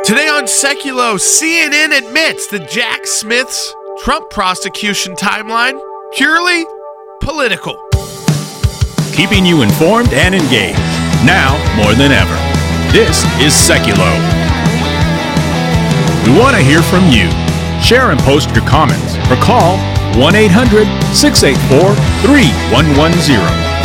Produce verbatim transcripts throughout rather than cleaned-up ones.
Today on Seculo, C N N admits that Jack Smith's Trump prosecution timeline purely political. Keeping you informed and engaged, now more than ever. This is Seculo. We want to hear from you. Share and post your comments or call one eight hundred, six eight four, three one one zero.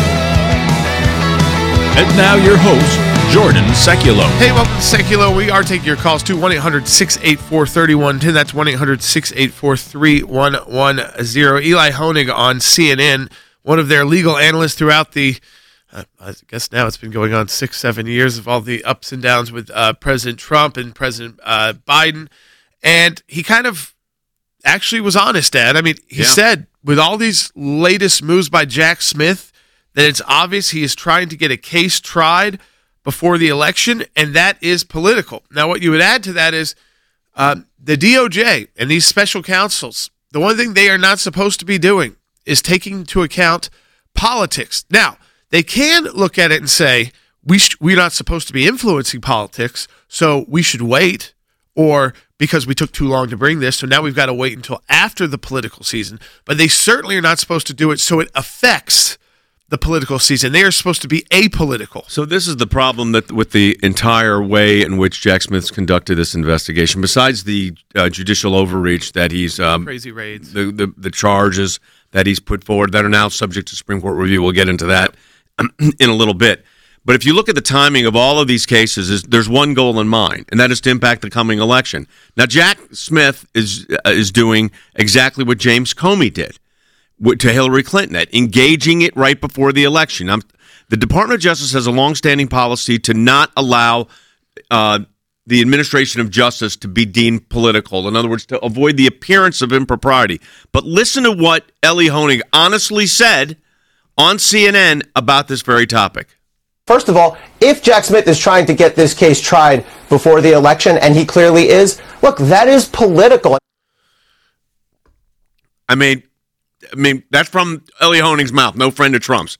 And now your host, Jordan Seculo. Hey, welcome to Seculo. We are taking your calls to one eight hundred, six eight four, three one one zero. That's one eight hundred, six eight four, three one one zero. Eli Honig on C N N, one of their legal analysts throughout the, uh, I guess now it's been going on six, seven years of all the ups and downs with uh, President Trump and President uh, Biden. And he kind of actually was honest, Dad. I mean, he yeah. said with all these latest moves by Jack Smith that it's obvious he is trying to get a case tried before the election, and that is political. Now, what you would add to that is uh, the D O J and these special counsels, the one thing they are not supposed to be doing is taking into account politics. Now, they can look at it and say, we sh- we're not supposed to be influencing politics, so we should wait, or because we took too long to bring this, so now we've got to wait until after the political season. But they certainly are not supposed to do it so it affects the political season. They are supposed to be apolitical. So this is the problem that with the entire way in which Jack Smith's conducted this investigation. Besides the uh, judicial overreach that he's um, crazy raids, the, the the charges that he's put forward that are now subject to Supreme Court review. We'll get into that in a little bit. But if you look at the timing of all of these cases, is there's one goal in mind, and that is to impact the coming election. Now, Jack Smith is uh, is doing exactly what James Comey did to Hillary Clinton, at engaging it right before the election. Now, the Department of Justice has a longstanding policy to not allow uh, the administration of justice to be deemed political. In other words, to avoid the appearance of impropriety. But listen to what Eli Honig honestly said on C N N about this very topic. First of all, if Jack Smith is trying to get this case tried before the election, and he clearly is, look, that is political. I mean... I mean, that's from Eli Honig's mouth, no friend of Trump's.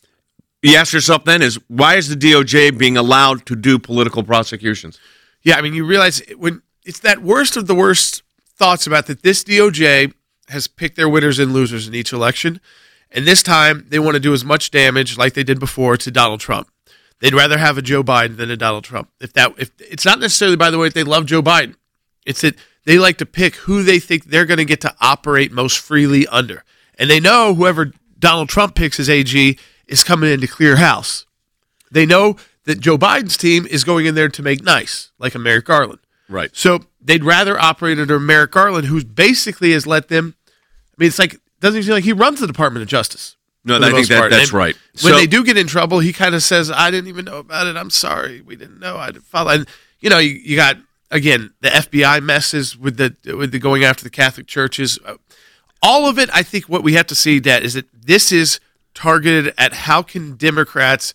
You ask yourself then is, why is the D O J being allowed to do political prosecutions? Yeah, I mean, you realize when it's that worst of the worst thoughts about that this D O J has picked their winners and losers in each election, and this time they want to do as much damage like they did before to Donald Trump. They'd rather have a Joe Biden than a Donald Trump. If that, if it's not necessarily, by the way, that they love Joe Biden. It's that they like to pick who they think they're going to get to operate most freely under. And they know whoever Donald Trump picks as A G is coming in to clear house. They know that Joe Biden's team is going in there to make nice, like a Merrick Garland. Right. So they'd rather operate under Merrick Garland, who basically has let them, I mean, it's like, doesn't even feel like he runs the Department of Justice. No, I think that, that's right. When so, they do get in trouble, he kind of says, I didn't even know about it. I'm sorry. We didn't know. I didn't follow. And, you know, you, you got, again, the F B I messes with the with the going after the Catholic churches. All of it, I think what we have to see, Dad, is that this is targeted at how can Democrats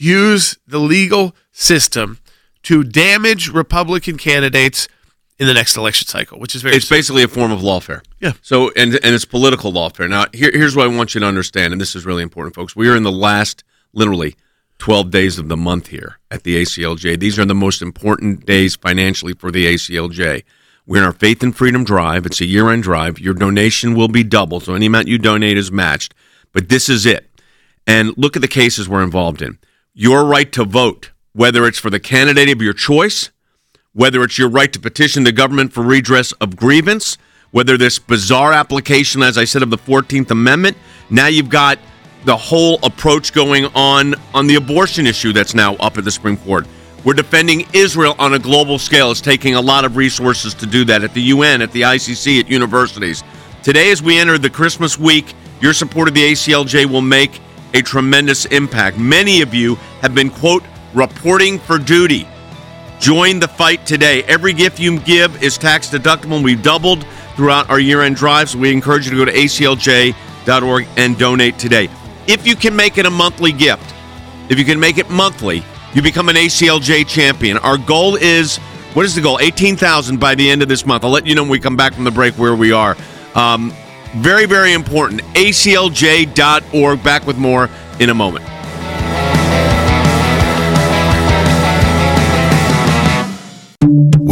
use the legal system to damage Republican candidates in the next election cycle, which is very It's simple. Basically a form of lawfare. Yeah. So, and and it's political lawfare. Now, here, here's what I want you to understand, and this is really important, folks. We are in the last, literally, twelve days of the month here at the A C L J. These are the most important days financially for the A C L J. We're in our Faith and Freedom Drive. It's a year-end drive. Your donation will be doubled, so any amount you donate is matched. But this is it. And look at the cases we're involved in. Your right to vote, whether it's for the candidate of your choice, whether it's your right to petition the government for redress of grievance, whether this bizarre application, as I said, of the fourteenth Amendment. Now you've got the whole approach going on on the abortion issue that's now up at the Supreme Court. We're defending Israel on a global scale. It's taking a lot of resources to do that at the U N, at the I C C, at universities. Today, as we enter the Christmas week, your support of the A C L J will make a tremendous impact. Many of you have been, quote, reporting for duty. Join the fight today. Every gift you give is tax deductible. We've doubled throughout our year-end drive, so we encourage you to go to A C L J dot org and donate today. If you can make it a monthly gift, if you can make it monthly, you become an A C L J champion. Our goal is, what is the goal? eighteen thousand by the end of this month. I'll let you know when we come back from the break where we are. Um, very, very important. A C L J dot org. Back with more in a moment. We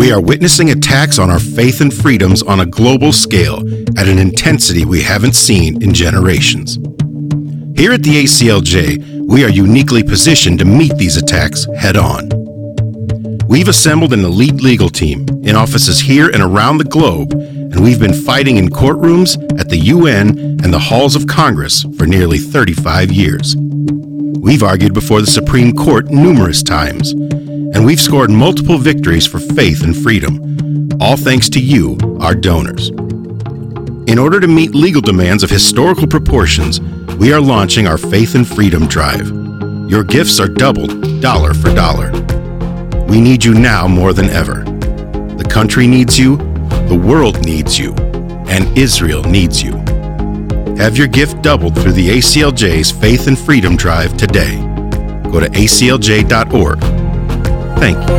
We are witnessing attacks on our faith and freedoms on a global scale at an intensity we haven't seen in generations. Here at the A C L J, we are uniquely positioned to meet these attacks head on. We've assembled an elite legal team in offices here and around the globe, and we've been fighting in courtrooms, at the U N, and the halls of Congress for nearly thirty-five years. We've argued before the Supreme Court numerous times, and we've scored multiple victories for faith and freedom, all thanks to you, our donors. In order to meet legal demands of historical proportions, we are launching our Faith and Freedom Drive. Your gifts are doubled, dollar for dollar. We need you now more than ever. The country needs you, the world needs you, and Israel needs you. Have your gift doubled through the A C L J's Faith and Freedom Drive today. Go to A C L J dot org. Thank you.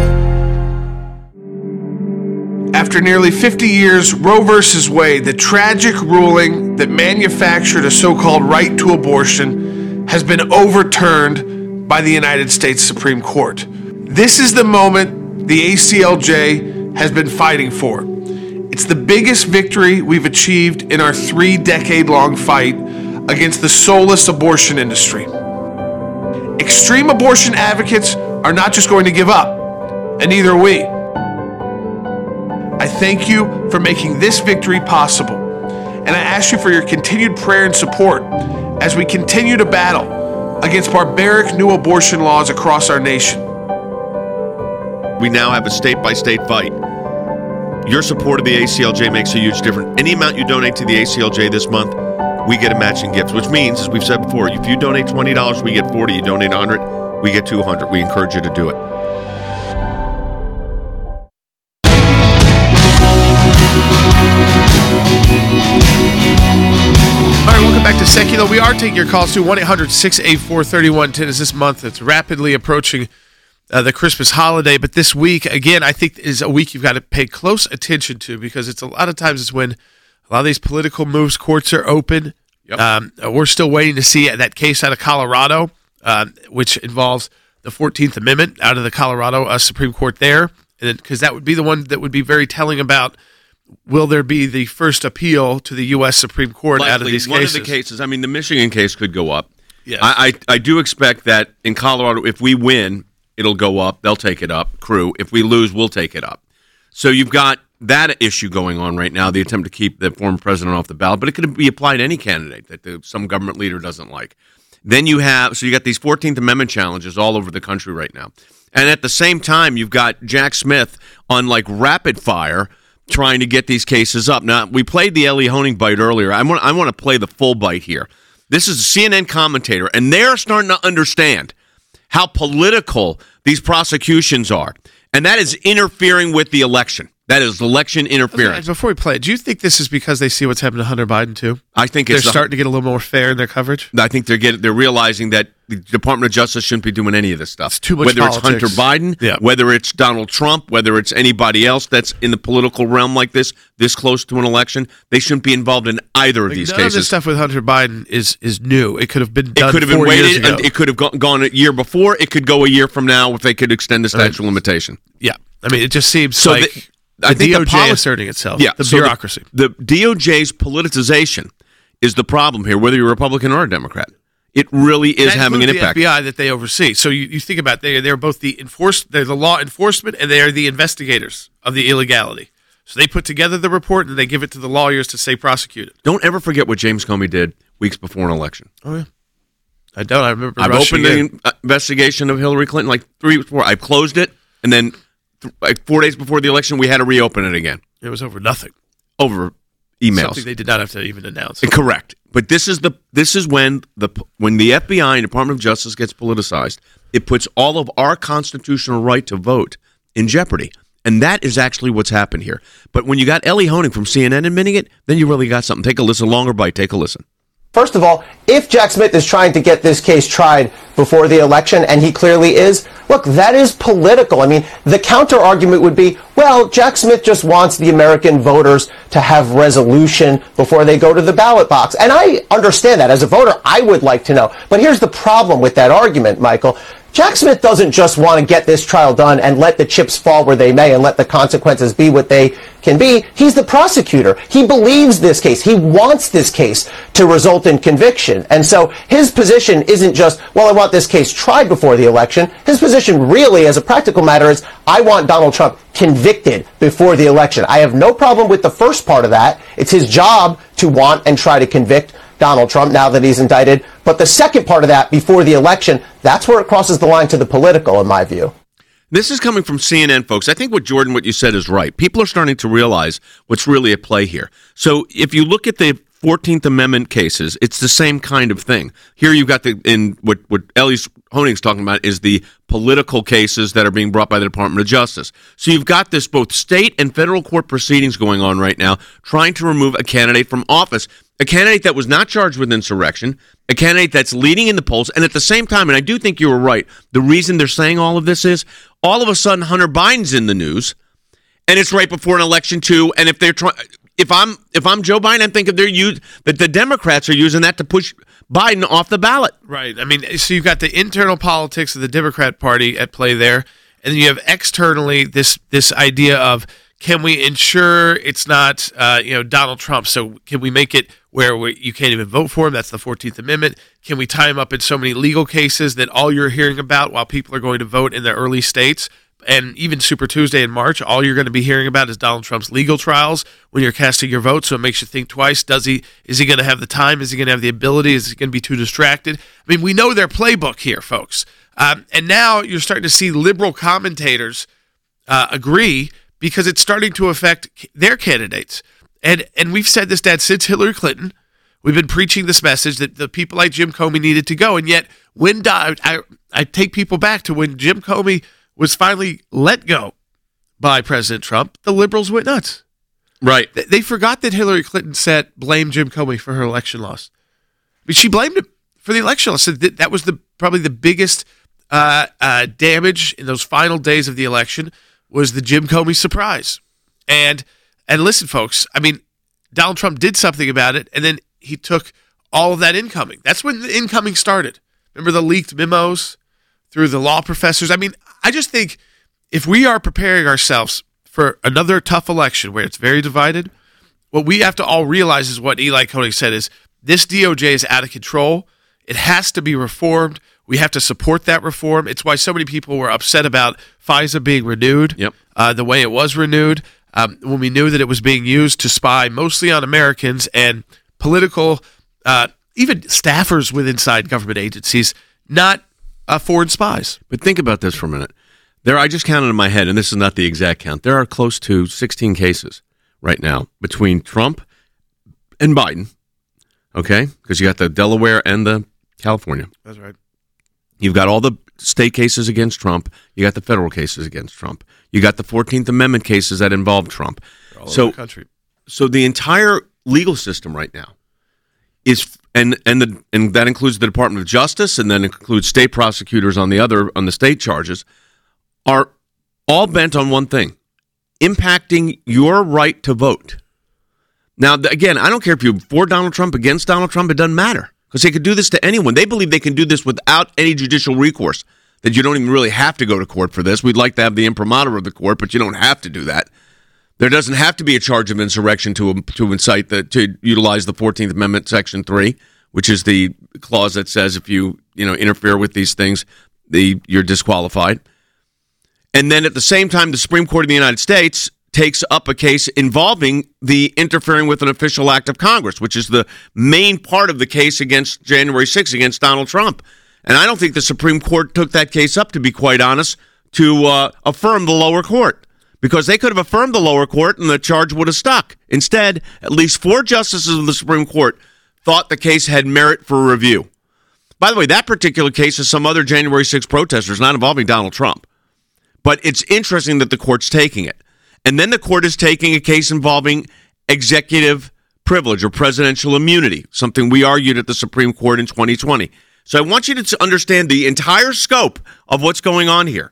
After nearly fifty years, Roe versus Wade, the tragic ruling that manufactured a so-called right to abortion, has been overturned by the United States Supreme Court. This is the moment the A C L J has been fighting for. It's the biggest victory we've achieved in our three-decade-long fight against the soulless abortion industry. Extreme abortion advocates are not just going to give up, and neither are we. I thank you for making this victory possible, and I ask you for your continued prayer and support as we continue to battle against barbaric new abortion laws across our nation. We now have a state-by-state fight. Your support of the A C L J makes a huge difference. Any amount you donate to the A C L J this month, we get a matching gift, which means, as we've said before, if you donate twenty dollars, we get forty dollars. You donate one hundred dollars, we get two hundred dollars. We encourage you to do it. All right, welcome back to Secular. We are taking your calls to one eight hundred six eight four three one one zero as this month it's rapidly approaching uh, the Christmas holiday. But this week, again, I think is a week you've got to pay close attention to, because it's a lot of times it's when a lot of these political moves, courts are open. Yep. Um, we're still waiting to see that case out of Colorado, uh, which involves the fourteenth Amendment out of the Colorado uh, Supreme Court there, because that would be the one that would be very telling about will there be the first appeal to the U S Supreme Court Likely, out of these one cases. One of the cases, I mean, the Michigan case could go up. Yes. I, I, I do expect that in Colorado, if we win, it'll go up. They'll take it up. Crew. If we lose, we'll take it up. So you've got that issue going on right now, the attempt to keep the former president off the ballot, but it could be applied to any candidate that the, some government leader doesn't like. Then you have, so you got these fourteenth Amendment challenges all over the country right now. And at the same time, you've got Jack Smith on like rapid fire trying to get these cases up. Now, we played the Ellie Honig bite earlier. I want, I want to play the full bite here. This is a C N N commentator, and they're starting to understand how political these prosecutions are. And that is interfering with the election. That is election interference. Okay, before we play it, do you think this is because they see what's happened to Hunter Biden, too? I think They're it's starting to get a little more fair in their coverage? I think they're getting, they're realizing that the Department of Justice shouldn't be doing any of this stuff. It's too much Whether politics. it's Hunter Biden, yeah. whether it's Donald Trump, whether it's anybody else that's in the political realm like this, this close to an election, they shouldn't be involved in either of Like, these none cases. of this stuff with Hunter Biden is is new. It could have been done It could have four been years waited, ago. and it could have gone, gone a year before. It could go a year from now if they could extend the statute of limitation. Yeah. I mean, it just seems So like the- the, I think D O the J poli- asserting itself. Yeah, the so bureaucracy. The, the D O J's politicization is the problem here, whether you're a Republican or a Democrat. It really is That having an includes impact. the F B I that they oversee. So you, you think about it, they they're both the enforce they're the law enforcement and they are the investigators of the illegality. So they put together the report and they give it to the lawyers to say prosecute it. Don't ever forget what James Comey did weeks before an election. Oh yeah, I don't. I remember. I've rushing opened in. an investigation of Hillary Clinton like three weeks before. I've closed it, and then th- like four days before the election, we had to reopen it again It was over nothing. over emails. Something they did not have to even announce. Correct. But this is the this is when the when the F B I and Department of Justice gets politicized, it puts all of our constitutional right to vote in jeopardy. And that is actually what's happened here. But when you got Ellie Honig from C N N admitting it, then you really got something. Take a listen, longer bite, take a listen. First of all, if Jack Smith is trying to get this case tried before the election, and he clearly is, look, that is political. I mean, the counter argument would be, well, Jack Smith just wants the American voters to have resolution before they go to the ballot box. And I understand that. As a voter, I would like to know. But here's the problem with that argument, Michael. Jack Smith doesn't just want to get this trial done and let the chips fall where they may and let the consequences be what they can be. He's the prosecutor. He believes this case. He wants this case to result in conviction. And so his position isn't just, well, I want this case tried before the election. His position really, as a practical matter, is I want Donald Trump convicted before the election. I have no problem with the first part of that. It's his job to want and try to convict Donald Trump now that he's indicted. But the second part of that, before the election, that's where it crosses the line to the political, in my view. This is coming from C N N, folks. I think what Jordan, what you said is right. People are starting to realize what's really at play here. So if you look at the fourteenth Amendment cases, it's the same kind of thing. Here you've got the, in what, what Ellie Honig's talking about is the political cases that are being brought by the Department of Justice. So you've got this both state and federal court proceedings going on right now, trying to remove a candidate from office, a candidate that was not charged with insurrection, a candidate that's leading in the polls, and at the same time, and I do think you were right, the reason they're saying all of this is, all of a sudden Hunter Biden's in the news, and it's right before an election too, and if they're trying... If I'm if I'm Joe Biden, I'm thinking they're use, that the Democrats are using that to push Biden off the ballot. Right. I mean, so you've got the internal politics of the Democrat Party at play there, and then you have externally this this idea of, can we ensure it's not uh, you know Donald Trump? So can we make it where we, you can't even vote for him? That's the fourteenth Amendment. Can we tie him up in so many legal cases that all you're hearing about while people are going to vote in the early states? And even Super Tuesday in March, all you're going to be hearing about is Donald Trump's legal trials when you're casting your vote. So it makes you think twice. Does he? Is he going to have the time? Is he going to have the ability? Is he going to be too distracted? I mean, we know their playbook here, folks. Um, and now you're starting to see liberal commentators uh, agree because it's starting to affect their candidates. And and we've said this, Dad, since Hillary Clinton. We've been preaching this message that the people like Jim Comey needed to go. And yet, when I, I take people back to when Jim Comey was finally let go by President Trump, the liberals went nuts. Right. They, they forgot that Hillary Clinton said, blame Jim Comey for her election loss. I mean, she blamed him for the election loss. Said that, that was the probably the biggest uh, uh, damage in those final days of the election was the Jim Comey surprise. And and listen, folks, I mean, Donald Trump did something about it, and then he took all of that incoming. That's when the incoming started. Remember the leaked memos through the law professors? I mean, I just think if we are preparing ourselves for another tough election where it's very divided, what we have to all realize is what Eli Honig said is this D O J is out of control. It has to be reformed. We have to support that reform. It's why so many people were upset about FISA being renewed, yep. uh, the way it was renewed, um, when we knew that it was being used to spy mostly on Americans and political, uh, even staffers with inside government agencies, not Uh, foreign spies. But think about this for a minute. There, I just counted in my head, and this is not the exact count. There are close to sixteen cases right now between Trump and Biden, okay? Because you got the Delaware and the California. That's right. You've got all the state cases against Trump. You got the federal cases against Trump. You got the fourteenth Amendment cases that involve Trump. All so, over the country. So the entire legal system right now is, and and the and that includes the Department of Justice, and then includes state prosecutors on the other on the state charges, are all bent on one thing: impacting your right to vote. Now, again, I don't care if you're for Donald Trump, against Donald Trump; it doesn't matter because they could do this to anyone. They believe they can do this without any judicial recourse. That you don't even really have to go to court for this. We'd like to have the imprimatur of the court, but you don't have to do that. There doesn't have to be a charge of insurrection to to incite the to utilize the fourteenth Amendment, Section three, which is the clause that says if you you know interfere with these things, the you're disqualified. And then at the same time, the Supreme Court of the United States takes up a case involving the interfering with an official act of Congress, which is the main part of the case against January sixth against Donald Trump. And I don't think the Supreme Court took that case up, to be quite honest, to uh, affirm the lower court. Because they could have affirmed the lower court and the charge would have stuck. Instead, at least four justices of the Supreme Court thought the case had merit for review. By the way, that particular case is some other January sixth protesters, not involving Donald Trump. But it's interesting that the court's taking it. And then the court is taking a case involving executive privilege or presidential immunity, something we argued at the Supreme Court in twenty twenty. So I want you to understand the entire scope of what's going on here.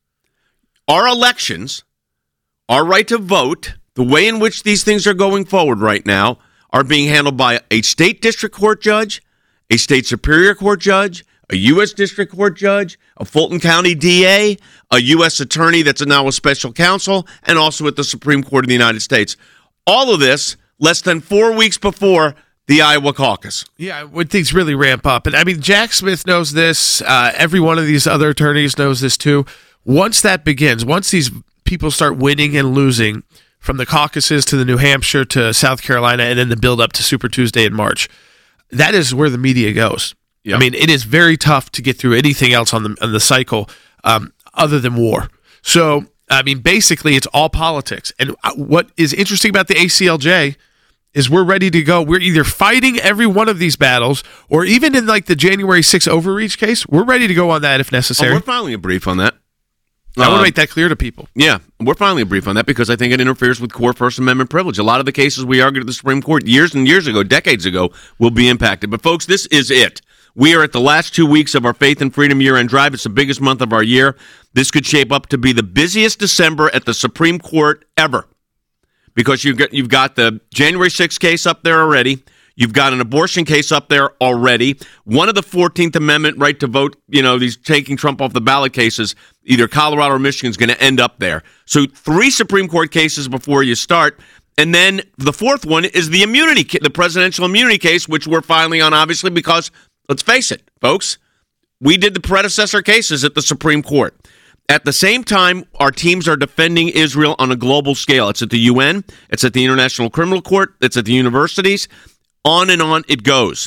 Our elections, our right to vote, the way in which these things are going forward right now, are being handled by a state district court judge, a state superior court judge, a U S District Court judge, a Fulton County D A, a U S attorney that's now a special counsel, and also at the Supreme Court of the United States. All of this less than four weeks before the Iowa caucus. Yeah, when things really ramp up. And I mean, Jack Smith knows this. Uh, every one of these other attorneys knows this too. Once that begins, once these people start winning and losing from the caucuses to the New Hampshire to South Carolina and then the build up to Super Tuesday in March, that is where the media goes. Yep. I mean, it is very tough to get through anything else on the on the cycle um, other than war. So, I mean, basically, it's all politics. And what is interesting about the A C L J is we're ready to go. We're either fighting every one of these battles, or even in like the January sixth overreach case, we're ready to go on that if necessary. Oh, we're filing a brief on that. I want uh, to make that clear to people. Yeah, we're filing a brief on that because I think it interferes with core First Amendment privilege. A lot of the cases we argued at the Supreme Court years and years ago, decades ago, will be impacted. But folks, this is it. We are at the last two weeks of our Faith and Freedom year-end drive. It's the biggest month of our year. This could shape up to be the busiest December at the Supreme Court ever, because you've got, you've got the January sixth case up there already. You've got an abortion case up there already. One of the fourteenth Amendment right to vote, you know, these taking Trump off the ballot cases, either Colorado or Michigan is going to end up there. So three Supreme Court cases before you start. And then the fourth one is the immunity, the presidential immunity case, which we're filing on, obviously, because let's face it, folks, we did the predecessor cases at the Supreme Court. At the same time, our teams are defending Israel on a global scale. It's at the U N, it's at the International Criminal Court, it's at the universities. On and on it goes.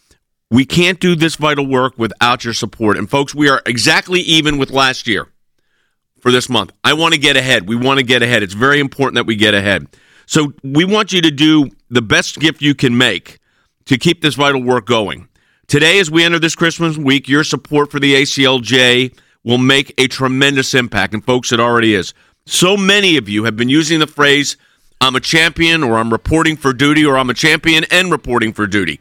We can't do this vital work without your support. And folks, we are exactly even with last year for this month. I want to get ahead. We want to get ahead. It's very important that we get ahead. So we want you to do the best gift you can make to keep this vital work going. Today, as we enter this Christmas week, your support for the A C L J will make a tremendous impact. And folks, it already is. So many of you have been using the phrase, I'm a champion, or I'm reporting for duty, or I'm a champion and reporting for duty.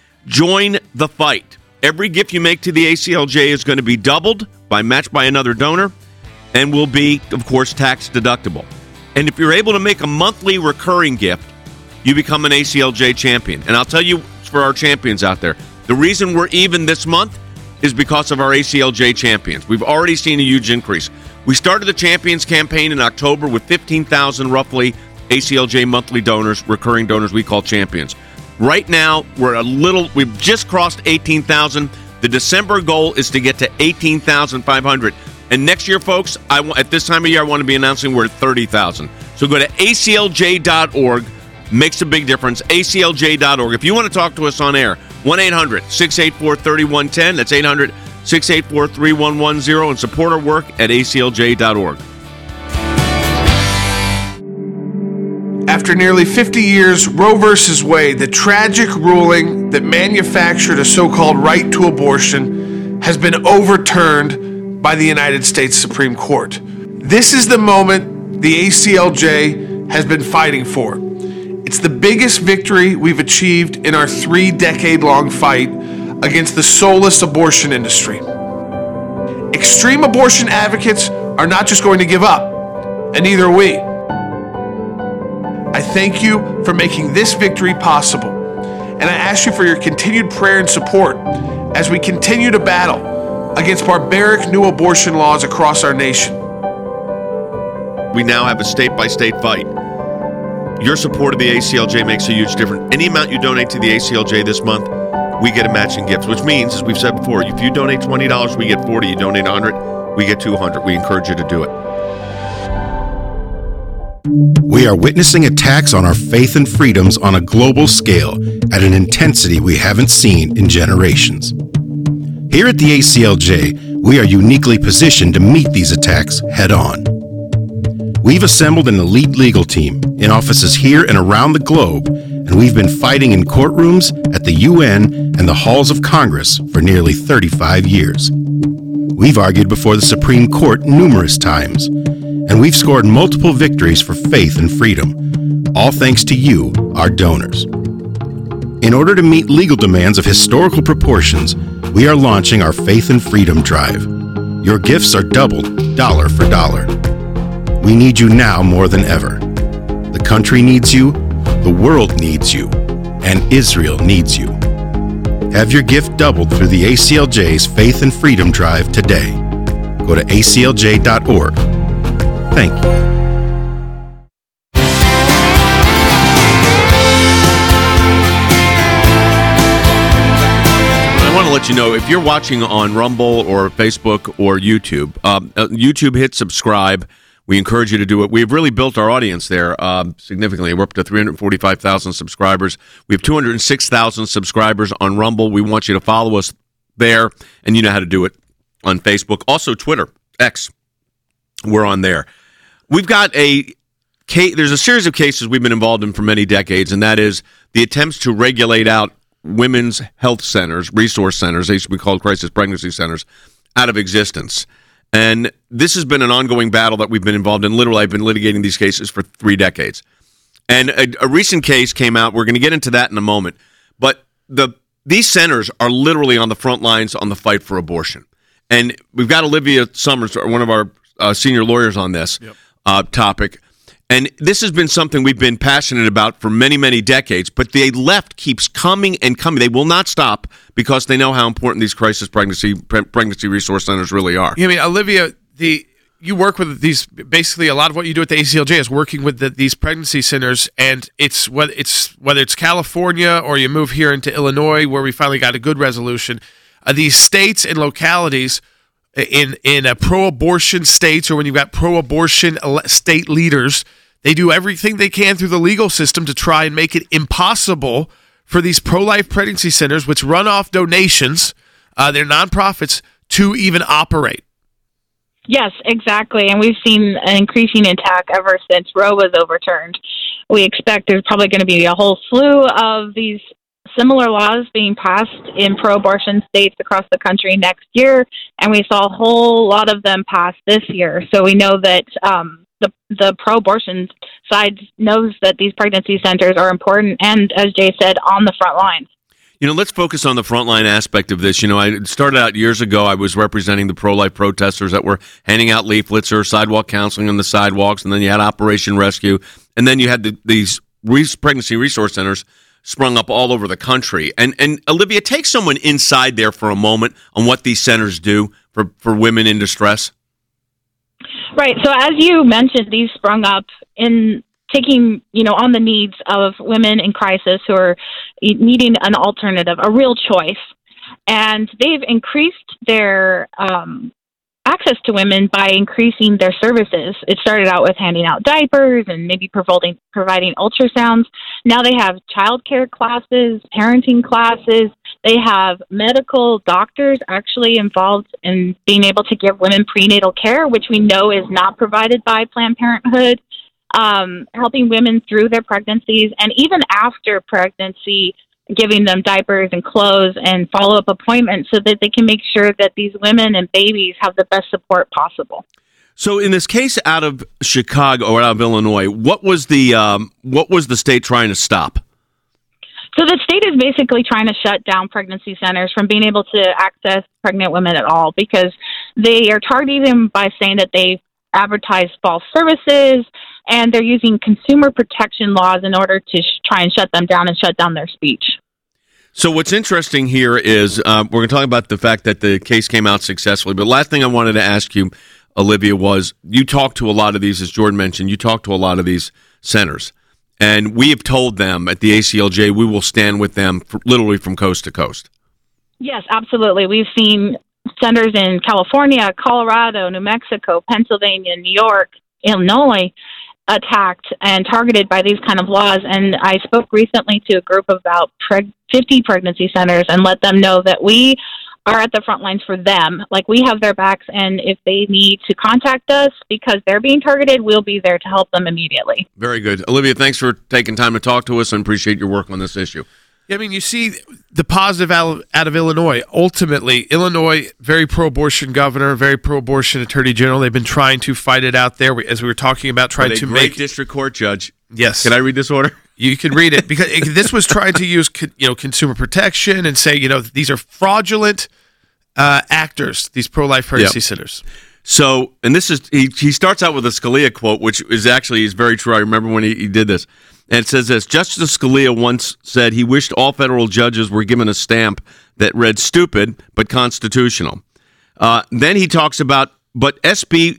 Join the fight. Every gift you make to the A C L J is going to be doubled by matched by another donor and will be, of course, tax deductible. And if you're able to make a monthly recurring gift, you become an A C L J champion. And I'll tell you, for our champions out there, the reason we're even this month is because of our A C L J champions. We've already seen a huge increase. We started the Champions campaign in October with fifteen thousand roughly A C L J monthly donors, recurring donors we call champions. Right now, we're a little, we've just crossed eighteen thousand. The December goal is to get to eighteen thousand five hundred. And next year, folks, I want, at this time of year, I want to be announcing we're at thirty thousand. So go to A C L J dot org. Makes a big difference. A C L J dot org. If you want to talk to us on air, one eight hundred six eight four three one one zero. That's eight hundred six eight four three one one zero. And support our work at A C L J dot org. After nearly fifty years, Roe versus Wade, the tragic ruling that manufactured a so-called right to abortion, has been overturned by the United States Supreme Court. This is the moment the A C L J has been fighting for. It's the biggest victory we've achieved in our three-decade-long fight against the soulless abortion industry. Extreme abortion advocates are not just going to give up, and neither are we. I thank you for making this victory possible, and I ask you for your continued prayer and support as we continue to battle against barbaric new abortion laws across our nation. We now have a state-by-state fight. Your support of the A C L J makes a huge difference. Any amount you donate to the A C L J this month, we get a matching gift, which means, as we've said before, if you donate twenty dollars, we get forty dollars. You donate one hundred dollars, we get two hundred dollars. We encourage you to do it. We are witnessing attacks on our faith and freedoms on a global scale at an intensity we haven't seen in generations. Here at the A C L J, we are uniquely positioned to meet these attacks head on. We've assembled an elite legal team in offices here and around the globe, and we've been fighting in courtrooms, at the U N, and the halls of Congress for nearly thirty-five years. We've argued before the Supreme Court numerous times, and we've scored multiple victories for faith and freedom, all thanks to you, our donors. In order to meet legal demands of historical proportions, we are launching our Faith and Freedom Drive. Your gifts are doubled, dollar for dollar. We need you now more than ever. The country needs you, the world needs you, and Israel needs you. Have your gift doubled through the A C L J's Faith and Freedom Drive today. Go to A C L J dot org. Thank you. I want to let you know, if you're watching on Rumble or Facebook or YouTube, um, uh, YouTube, hit subscribe. We encourage you to do it. We've really built our audience there um, significantly. We're up to three hundred forty-five thousand subscribers. We have two hundred six thousand subscribers on Rumble. We want you to follow us there, and you know how to do it on Facebook. Also, Twitter, X, we're on there. We've got a case, there's a series of cases we've been involved in for many decades, and that is the attempts to regulate out women's health centers, resource centers, they used to be called crisis pregnancy centers, out of existence. And this has been an ongoing battle that we've been involved in. Literally, I've been litigating these cases for three decades. And a, a recent case came out. We're going to get into that in a moment. But the these centers are literally on the front lines on the fight for abortion. And we've got Olivia Summers, one of our uh, senior lawyers on this yep. uh, topic. And this has been something we've been passionate about for many, many decades, but the left keeps coming and coming. They will not stop because they know how important these crisis pregnancy pre- pregnancy resource centers really are. Yeah, I mean, Olivia, the you work with these, basically a lot of what you do at the A C L J is working with the, these pregnancy centers, and it's whether it's whether it's California or you move here into Illinois where we finally got a good resolution. Uh, these states and localities in, in a pro-abortion states, or when you've got pro-abortion state leaders, they do everything they can through the legal system to try and make it impossible for these pro-life pregnancy centers, which run off donations, uh, they're nonprofits, to even operate. Yes, exactly. And we've seen an increasing attack ever since Roe was overturned. We expect there's probably going to be a whole slew of these similar laws being passed in pro-abortion states across the country next year, and we saw a whole lot of them pass this year. So we know that um, the the pro-abortion side knows that these pregnancy centers are important and, as Jay said, on the front lines. You know, let's focus on the frontline aspect of this. You know, I started out years ago, I was representing the pro-life protesters that were handing out leaflets or sidewalk counseling on the sidewalks, and then you had Operation Rescue, and then you had the, these re- pregnancy resource centers sprung up all over the country. And, and Olivia, take someone inside there for a moment on what these centers do for, for women in distress. Right. So as you mentioned, these sprung up in taking, you know, on the needs of women in crisis who are needing an alternative, a real choice. And they've increased their um, access to women by increasing their services. It started out with handing out diapers and maybe providing, providing ultrasounds. Now they have childcare classes, parenting classes. They have medical doctors actually involved in being able to give women prenatal care, which we know is not provided by Planned Parenthood. Um, helping women through their pregnancies and even after pregnancy, giving them diapers and clothes and follow-up appointments so that they can make sure that these women and babies have the best support possible. So in this case out of Chicago or out of Illinois, what was the um, what was the state trying to stop? So the state is basically trying to shut down pregnancy centers from being able to access pregnant women at all because they are targeting them by saying that they advertise false services, and they're using consumer protection laws in order to sh- try and shut them down and shut down their speech. So what's interesting here is uh, we're going to talk about the fact that the case came out successfully. But last thing I wanted to ask you, Olivia, was you talk to a lot of these, as Jordan mentioned, you talk to a lot of these centers. And we have told them at the A C L J we will stand with them for, literally from coast to coast. Yes, absolutely. We've seen centers in California, Colorado, New Mexico, Pennsylvania, New York, Illinois attacked and targeted by these kind of laws. And I spoke recently to a group of about fifty pregnancy centers and let them know that we are at the front lines for them. Like, we have their backs, and if they need to contact us because they're being targeted, we'll be there to help them immediately. Very good. Olivia, thanks for taking time to talk to us and appreciate your work on this issue. I mean, you see the positive out, out of Illinois. Ultimately, Illinois, very pro-abortion governor, very pro-abortion attorney general. They've been trying to fight it out there, as we were talking about, trying to great make district court judge. Yes. Can I read this order? You can read it because it, this was trying to use, you know, consumer protection and say, you know, these are fraudulent uh, actors. These pro-life pregnancy yep. centers. So, and this is he. He starts out with a Scalia quote, which is actually is very true. I remember when he, he did this. And it says this, Justice Scalia once said he wished all federal judges were given a stamp that read stupid but constitutional. Uh, then he talks about, but S B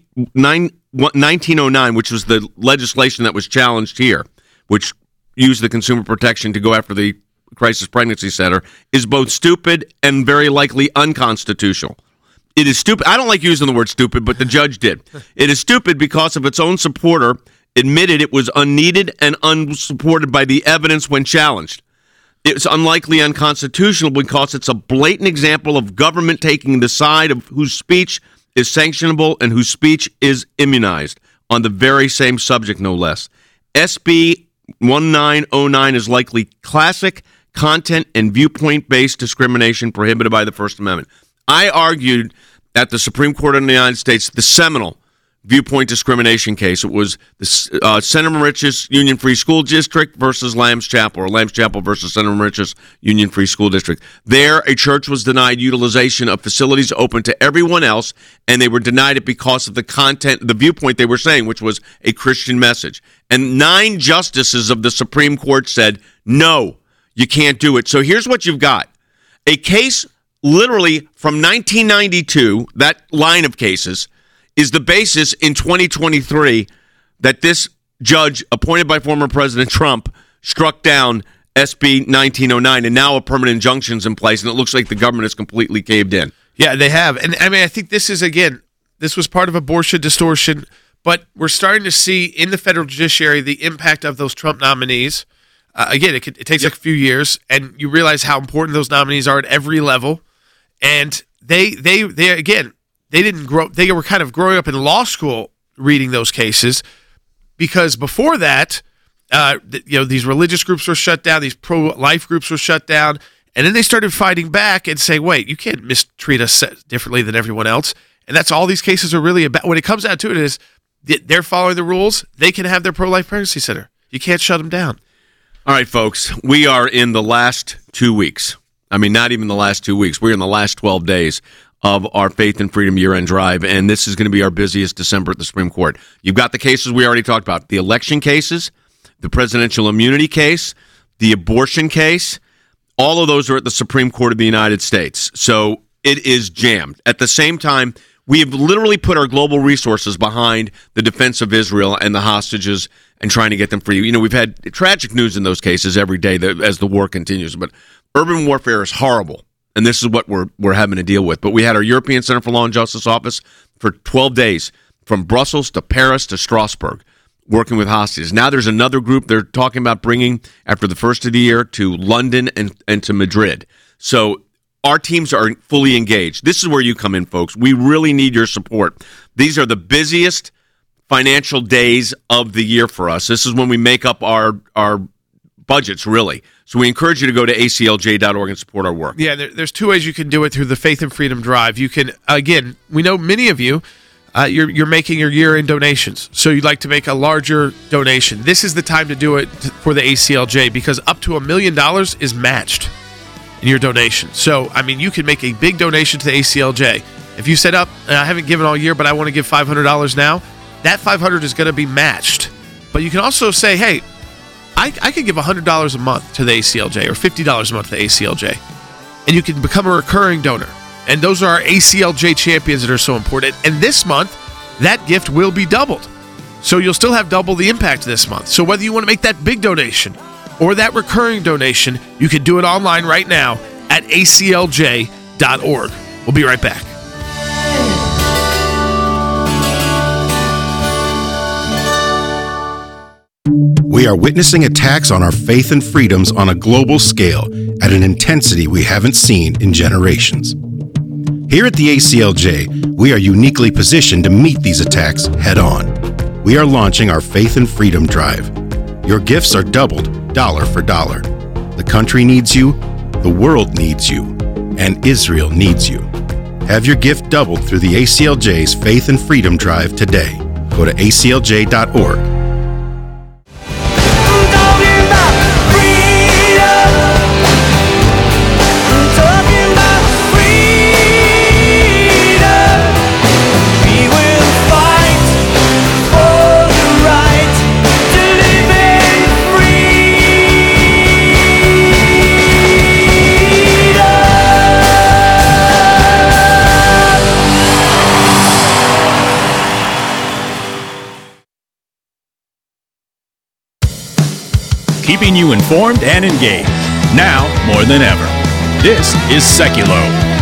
nineteen oh nine, which was the legislation that was challenged here, which used the Consumer Protection to go after the Crisis Pregnancy Center, is both stupid and very likely unconstitutional. It is stupid. I don't like using the word stupid, but the judge did. It is stupid because of its own supporter admitted it was unneeded and unsupported by the evidence when challenged. It's unlikely unconstitutional because it's a blatant example of government taking the side of whose speech is sanctionable and whose speech is immunized on the very same subject, no less. S B nineteen oh nine is likely classic content and viewpoint-based discrimination prohibited by the First Amendment. I argued at the Supreme Court of the United States the seminal viewpoint discrimination case. It was the uh, Senator Moriches Union Free School District versus Lamb's Chapel, or Lamb's Chapel versus Senator Moriches Union Free School District. There, a church was denied utilization of facilities open to everyone else, and they were denied it because of the content, the viewpoint they were saying, which was a Christian message. And nine justices of the Supreme Court said, no, you can't do it. So here's what you've got. A case literally from nineteen ninety-two, that line of cases, is the basis in twenty twenty-three that this judge appointed by former President Trump struck down S B nineteen oh nine, and now a permanent injunction's in place, and it looks like the government has completely caved in. Yeah, they have. And I mean, I think this is, again, this was part of abortion distortion, but we're starting to see in the federal judiciary the impact of those Trump nominees. Uh, again, it, could, it takes yep. like a few years, and you realize how important those nominees are at every level. And they, they, they again, they didn't grow. They were kind of growing up in law school reading those cases, because before that, uh, you know, these religious groups were shut down, these pro-life groups were shut down, and then they started fighting back and saying, "Wait, you can't mistreat us differently than everyone else." And that's all these cases are really about. When it comes down to it, is they're following the rules. They can have their pro-life pregnancy center. You can't shut them down. All right, folks, we are in the last two weeks. I mean, not even the last two weeks. We're in the last twelve days of our Faith and Freedom year-end drive, and this is going to be our busiest December at the Supreme Court. You've got the cases we already talked about, the election cases, the presidential immunity case, the abortion case. All of those are at the Supreme Court of the United States. So it is jammed. At the same time, we have literally put our global resources behind the defense of Israel and the hostages and trying to get them free. You know, we've had tragic news in those cases every day as the war continues, but urban warfare is horrible. And this is what we're we're having to deal with. But we had our European Center for Law and Justice office for twelve days, from Brussels to Paris to Strasbourg, working with hostages. Now there's another group they're talking about bringing after the first of the year to London and, and to Madrid. So our teams are fully engaged. This is where you come in, folks. We really need your support. These are the busiest financial days of the year for us. This is when we make up our our budgets, really. So we encourage you to go to A C L J dot org and support our work. Yeah, there, there's two ways you can do it through the Faith and Freedom Drive. You can, again, we know many of you, uh, you're, you're making your year-end donations, so you'd like to make a larger donation. This is the time to do it for the A C L J, because up to a million dollars is matched in your donation. So, I mean, you can make a big donation to the A C L J. If you set up, I haven't given all year, but I want to give five hundred dollars now, that five hundred dollars is going to be matched. But you can also say, hey, I, I could give one hundred dollars a month to the A C L J or fifty dollars a month to the A C L J. And you can become a recurring donor. And those are our A C L J champions that are so important. And this month, that gift will be doubled. So you'll still have double the impact this month. So whether you want to make that big donation or that recurring donation, you can do it online right now at A C L J dot org. We'll be right back. We are witnessing attacks on our faith and freedoms on a global scale at an intensity we haven't seen in generations. Here at the A C L J, we are uniquely positioned to meet these attacks head on. We are launching our Faith and Freedom Drive. Your gifts are doubled, dollar for dollar. The country needs you, the world needs you, and Israel needs you. Have your gift doubled through the A C L J's Faith and Freedom Drive today. Go to A C L J dot org. Free keeping you informed and engaged. Now more than ever. This is Seculo.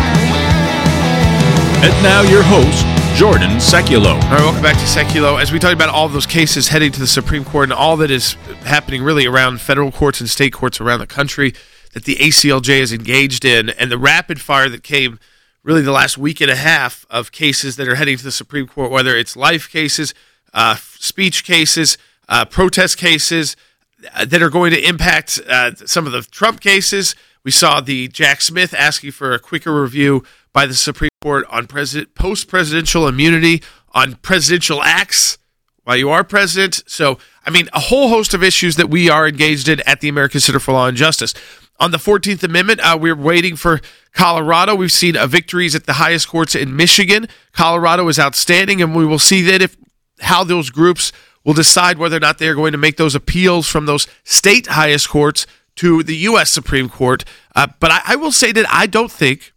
And now your host, Jordan Seculo. All right, welcome back to Seculo. As we talk about all of those cases heading to the Supreme Court and all that is happening really around federal courts and state courts around the country that the A C L J is engaged in, and the rapid fire that came really the last week and a half of cases that are heading to the Supreme Court, whether it's life cases, uh, speech cases, uh, protest cases uh, that are going to impact uh, some of the Trump cases. We saw the Jack Smith asking for a quicker review by the Supreme Court on president post-presidential immunity, on presidential acts while you are president. So, I mean, a whole host of issues that we are engaged in at the American Center for Law and Justice. On the fourteenth Amendment, uh, we're waiting for Colorado. We've seen uh, victories at the highest courts in Michigan. Colorado is outstanding, and we will see then if how those groups will decide whether or not they're going to make those appeals from those state highest courts to the U S Supreme Court. Uh, but I, I will say that I don't think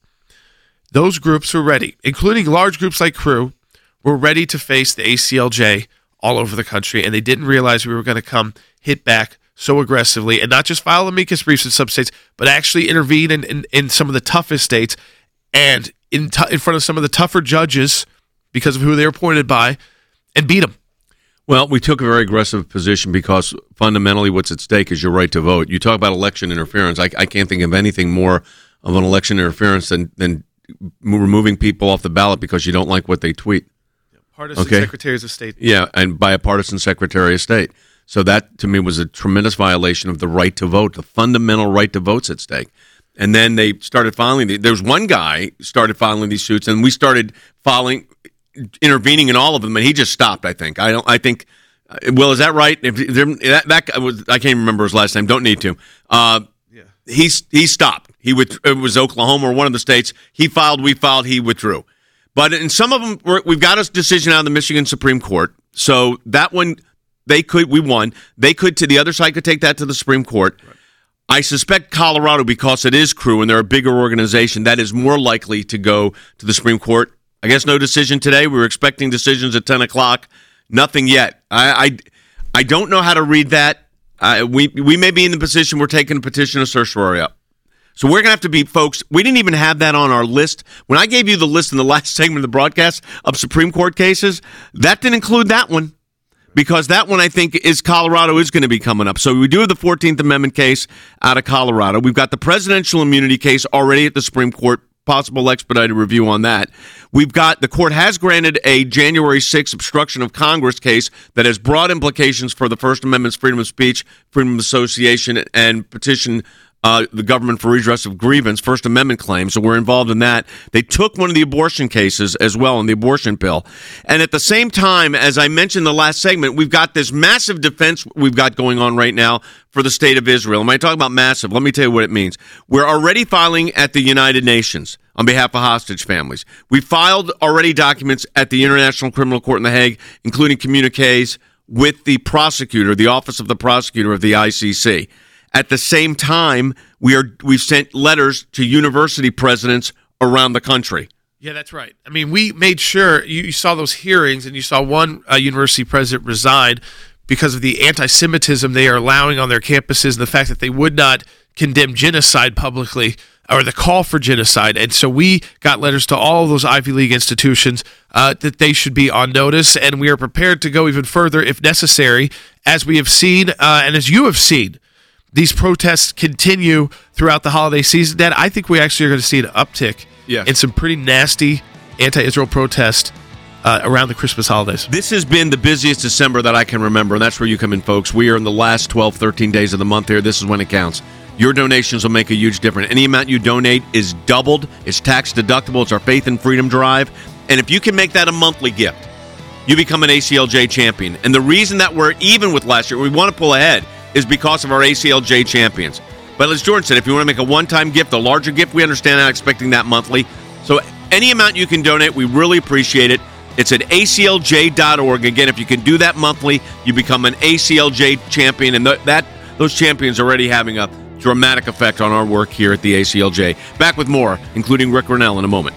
those groups were ready, including large groups like Crew, were ready to face the A C L J all over the country, and they didn't realize we were going to come hit back so aggressively and not just file amicus briefs in some states, but actually intervene in, in, in some of the toughest states and in, t- in front of some of the tougher judges because of who they're appointed by and beat them. Well, we took a very aggressive position because fundamentally what's at stake is your right to vote. You talk about election interference. I, I can't think of anything more of an election interference than, than removing people off the ballot because you don't like what they tweet. Partisan okay? secretaries of state. Yeah, and by a partisan secretary of state. So that, to me, was a tremendous violation of the right to vote, the fundamental right to vote's at stake. And then they started filing. The, there was one guy started filing these suits, and we started filing, intervening in all of them, and he just stopped. I think. I don't. I think. Uh, Will, is that right? If there, that, that guy was, I can't remember his last name. Don't need to. Uh, yeah. He's he stopped. He would. It was Oklahoma or one of the states. He filed. We filed. He withdrew. But in some of them, we're, we've got a decision out of the Michigan Supreme Court. So that one. They could, we won. They could, to the other side, could take that to the Supreme Court. Right. I suspect Colorado, because it is Crew and they're a bigger organization, that is more likely to go to the Supreme Court. I guess no decision today. We were expecting decisions at ten o'clock. Nothing yet. I, I, I don't know how to read that. Uh, we we may be in the position we're taking a petition of certiorari up. So we're going to have to be, folks, we didn't even have that on our list. When I gave you the list in the last segment of the broadcast of Supreme Court cases, that didn't include that one. Because that one, I think, is Colorado is going to be coming up. So we do have the fourteenth Amendment case out of Colorado. We've got the presidential immunity case already at the Supreme Court, possible expedited review on that. We've got, the court has granted a January sixth obstruction of Congress case that has broad implications for the First Amendment's freedom of speech, freedom of association, and petition Uh, the government for redress of grievance, First Amendment claims, so we're involved in that. They took one of the abortion cases as well in the abortion bill. And at the same time, as I mentioned in the last segment, we've got this massive defense we've got going on right now for the state of Israel. And when I talk about massive, let me tell you what it means. We're already filing at the United Nations on behalf of hostage families. We filed already documents at the International Criminal Court in The Hague, including communiques with the prosecutor, the Office of the Prosecutor of the I C C. At the same time, we are we've sent letters to university presidents around the country. Yeah, that's right. I mean, we made sure you, you saw those hearings, and you saw one uh, university president resign because of the anti-Semitism they are allowing on their campuses and the fact that they would not condemn genocide publicly or the call for genocide. And so we got letters to all of those Ivy League institutions uh, that they should be on notice, and we are prepared to go even further if necessary, as we have seen uh, and as you have seen. These protests continue throughout the holiday season. Dad, I think we actually are going to see an uptick yeah. in some pretty nasty anti-Israel protests uh, around the Christmas holidays. This has been the busiest December that I can remember, and that's where you come in, folks. We are in the last twelve, thirteen days of the month here. This is when it counts. Your donations will make a huge difference. Any amount you donate is doubled. It's tax deductible. It's our Faith and Freedom Drive. And if you can make that a monthly gift, you become an A C L J champion. And the reason that we're even with last year, we want to pull ahead, is because of our A C L J champions. But as Jordan said, if you want to make a one-time gift, a larger gift, we understand not expecting that monthly. So any amount you can donate, we really appreciate it. It's at A C L J dot org. Again, if you can do that monthly, you become an A C L J champion. And th- that those champions are already having a dramatic effect on our work here at the A C L J. Back with more, including Rick Renell in a moment.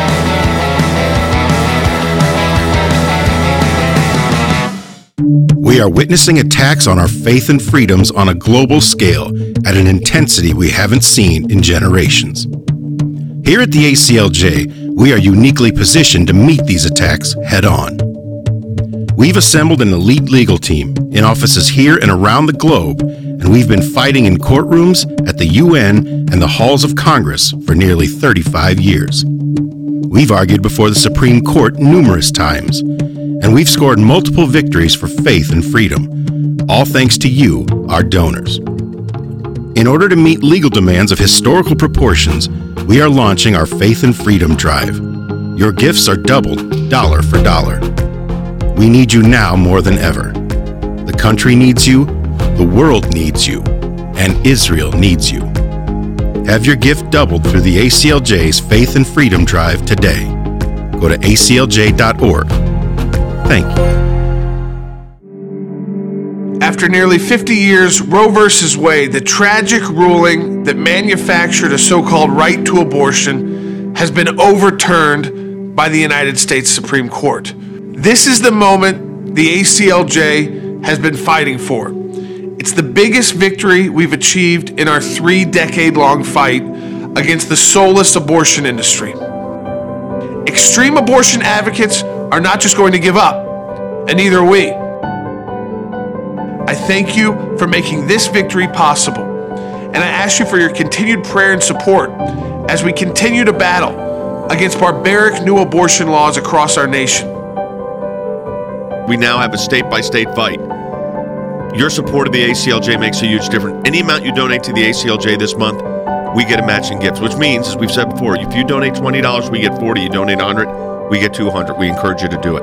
We We are witnessing attacks on our faith and freedoms on a global scale at an intensity we haven't seen in generations. Here at the A C L J, we are uniquely positioned to meet these attacks head on. We've assembled an elite legal team in offices here and around the globe, and we've been fighting in courtrooms, at the U N, and the halls of Congress for nearly thirty-five years. We've argued before the Supreme Court numerous times, and we've scored multiple victories for faith and freedom, all thanks to you, our donors. In order to meet legal demands of historical proportions, we are launching our Faith and Freedom Drive. Your gifts are doubled, dollar for dollar. We need you now more than ever. The country needs you, the world needs you, and Israel needs you. Have your gift doubled through the A C L J's Faith and Freedom Drive today. Go to A C L J dot org. Thank you. After nearly fifty years, Roe versus Wade, the tragic ruling that manufactured a so-called right to abortion, has been overturned by the United States Supreme Court. This is the moment the A C L J has been fighting for. It's the biggest victory we've achieved in our three-decade-long fight against the soulless abortion industry. Extreme abortion advocates are not just going to give up, and neither are we. I thank you for making this victory possible, and I ask you for your continued prayer and support as we continue to battle against barbaric new abortion laws across our nation. We now have a state-by-state fight. Your support of the A C L J makes a huge difference. Any amount you donate to the A C L J this month, we get a matching gift, which means, as we've said before, if you donate twenty dollars, we get forty dollars. You donate one hundred dollars, we get two hundred dollars. We encourage you to do it.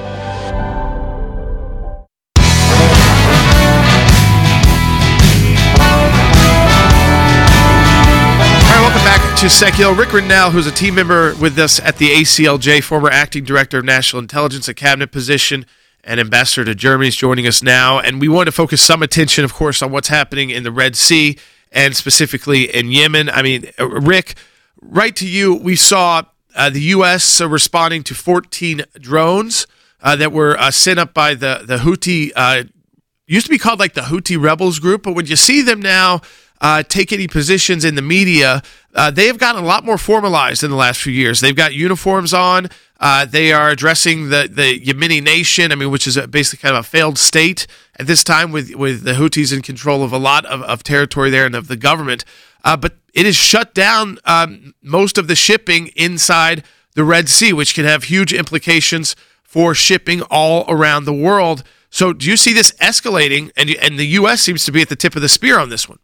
To Sekiel, Rick Rendell, who's a team member with us at the A C L J, former acting director of national intelligence, a cabinet position, and ambassador to Germany, is joining us now. And we want to focus some attention, of course, on what's happening in the Red Sea and specifically in Yemen. I mean, Rick, right to you, we saw uh, the U S uh, responding to fourteen drones uh, that were uh, sent up by the, the Houthi, uh, used to be called like the Houthi rebels group, but when you see them now uh, take any positions in the media, Uh, they have gotten a lot more formalized in the last few years. They've got uniforms on. Uh, they are addressing the, the Yemeni nation, I mean, which is a, basically kind of a failed state at this time with, with the Houthis in control of a lot of, of territory there and of the government. Uh, but it has shut down um, most of the shipping inside the Red Sea, which can have huge implications for shipping all around the world. So do you see this escalating? And, and the U S seems to be at the tip of the spear on this one.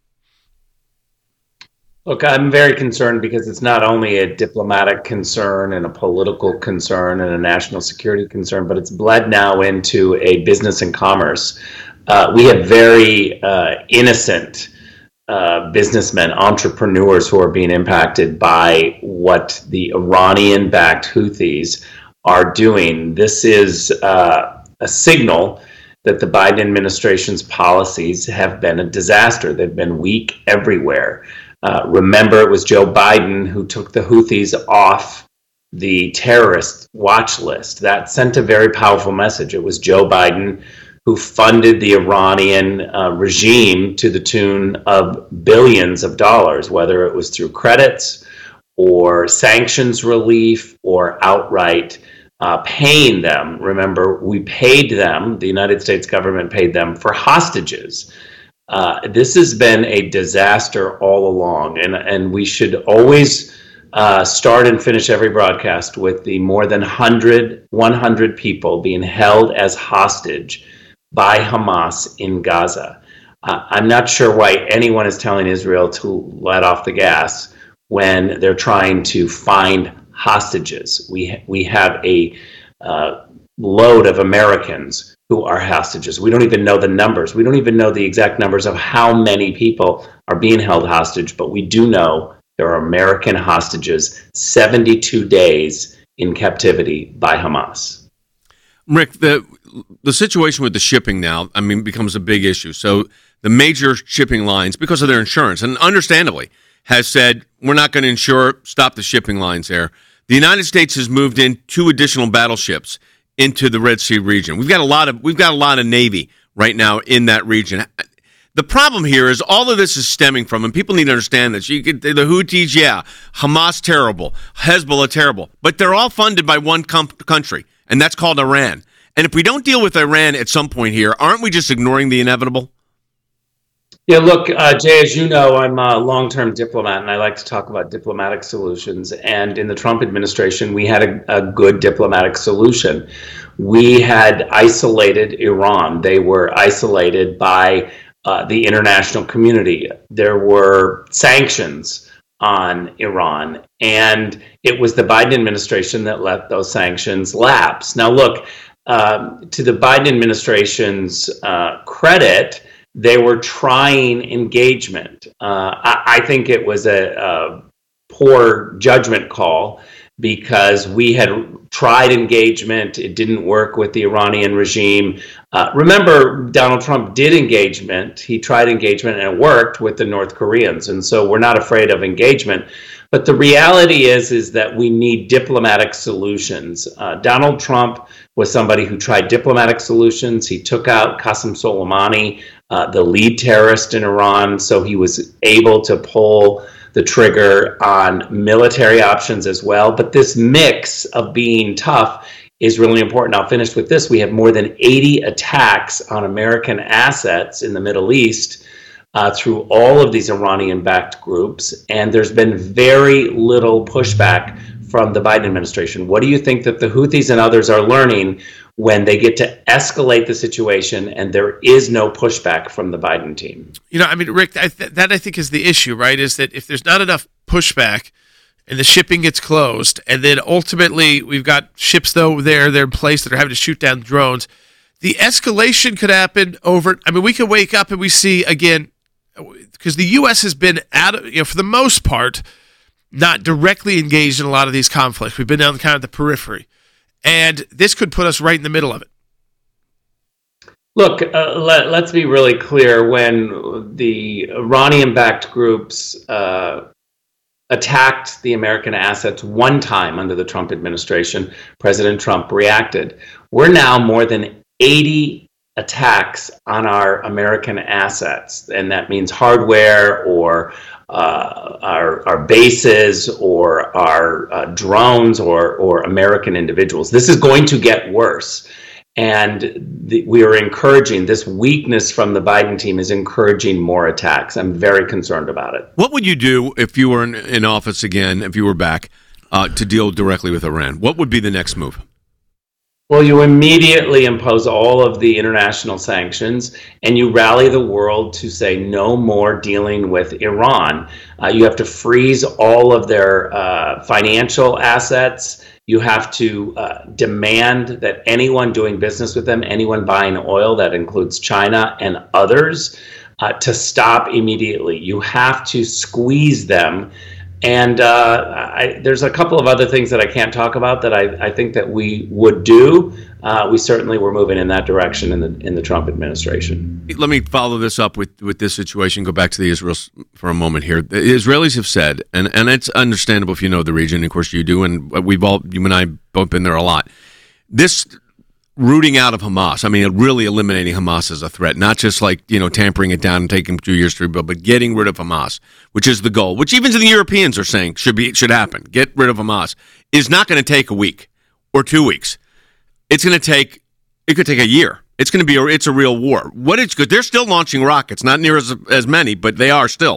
Look, I'm very concerned because it's not only a diplomatic concern and a political concern and a national security concern, but it's bled now into a business and commerce. Uh, we have very uh, innocent uh, businessmen, entrepreneurs who are being impacted by what the Iranian-backed Houthis are doing. This is uh, a signal that the Biden administration's policies have been a disaster. They've been weak everywhere. Uh, remember, it was Joe Biden who took the Houthis off the terrorist watch list. That sent a very powerful message. It was Joe Biden who funded the Iranian uh, regime to the tune of billions of dollars, whether it was through credits or sanctions relief or outright uh, paying them. Remember, we paid them, the United States government paid them for hostages. Uh, this has been a disaster all along, and, and we should always uh, start and finish every broadcast with the more than one hundred people being held as hostage by Hamas in Gaza. Uh, I'm not sure why anyone is telling Israel to let off the gas when they're trying to find hostages. We, we have a uh, load of Americans who are hostages. We don't even know the numbers. We don't even know the exact numbers of how many people are being held hostage, but we do know there are American hostages seventy-two days in captivity by Hamas. Rick, the the situation with the shipping now, I mean, becomes a big issue. So the major shipping lines, because of their insurance, and understandably, has said, we're not going to insure, stop the shipping lines there. The United States has moved in two additional battleships into the Red Sea region. We've got a lot of we've got a lot of Navy right now in that region. The problem here is all of this is stemming from, and people need to understand this. You could, the Houthis, yeah, Hamas, terrible, Hezbollah, terrible, but they're all funded by one com- country, and that's called Iran. And if we don't deal with Iran at some point here, aren't we just ignoring the inevitable? Yeah, look, uh, Jay, as you know, I'm a long-term diplomat, and I like to talk about diplomatic solutions. And in the Trump administration, we had a, a good diplomatic solution. We had isolated Iran. They were isolated by Uh, the international community. There were sanctions on Iran, and it was the Biden administration that let those sanctions lapse. Now, look, um, to the Biden administration's uh, credit, they were trying engagement. Uh, I, I think it was a, a poor judgment call because we had tried engagement. It didn't work with the Iranian regime. Uh, remember, Donald Trump did engagement. He tried engagement and it worked with the North Koreans. And so we're not afraid of engagement. But the reality is, is that we need diplomatic solutions. Uh, Donald Trump was somebody who tried diplomatic solutions. He took out Qasem Soleimani, uh, the lead terrorist in Iran. So he was able to pull the trigger on military options as well. But this mix of being tough is really important. I'll finish with this. We have more than eighty attacks on American assets in the Middle East uh, through all of these Iranian-backed groups, and there's been very little pushback from the Biden administration. What do you think that the Houthis and others are learning when they get to escalate the situation and there is no pushback from the Biden team? You know, I mean, Rick, I th- that I think is the issue, right? Is that if there's not enough pushback and the shipping gets closed, and then ultimately we've got ships, though, there, they're in place that are having to shoot down drones, the escalation could happen over, I mean, we could wake up and we see, again, because the U S has been, out of, you know, for the most part, not directly engaged in a lot of these conflicts. We've been down kind of the periphery. And this could put us right in the middle of it. Look, uh, let, let's be really clear. When the Iranian-backed groups uh, attacked the American assets one time under the Trump administration, President Trump reacted. We're now more than eighty attacks on our American assets, and that means hardware or uh, our, our bases or our uh, drones or, or American individuals. This is going to get worse. And the, we are encouraging, this weakness from the Biden team is encouraging more attacks. I'm very concerned about it. What would you do if you were in, in office again, if you were back, uh, to deal directly with Iran? What would be the next move? Well, you immediately impose all of the international sanctions and you rally the world to say no more dealing with Iran. Uh, you have to freeze all of their uh, financial assets. You have to uh, demand that anyone doing business with them, anyone buying oil, that includes China and others, uh, to stop immediately. You have to squeeze them. And uh, I, there's a couple of other things that I can't talk about that I, I think that we would do. Uh, we certainly were moving in that direction in the in the Trump administration. Let me follow this up with, with this situation. Go back to the Israel for a moment here. The Israelis have said, and, and it's understandable if you know the region, of course you do, and we've all, you and I both been there a lot. This rooting out of Hamas, I mean, really eliminating Hamas as a threat, not just like, you know, tampering it down and taking two years to rebuild, but getting rid of Hamas, which is the goal, which even the Europeans are saying should be should happen. Get rid of Hamas is not going to take a week or two weeks. It's going to take, it could take a year. It's going to be, a, it's a real war. What it's good, they're still launching rockets, not near as as many, but they are still.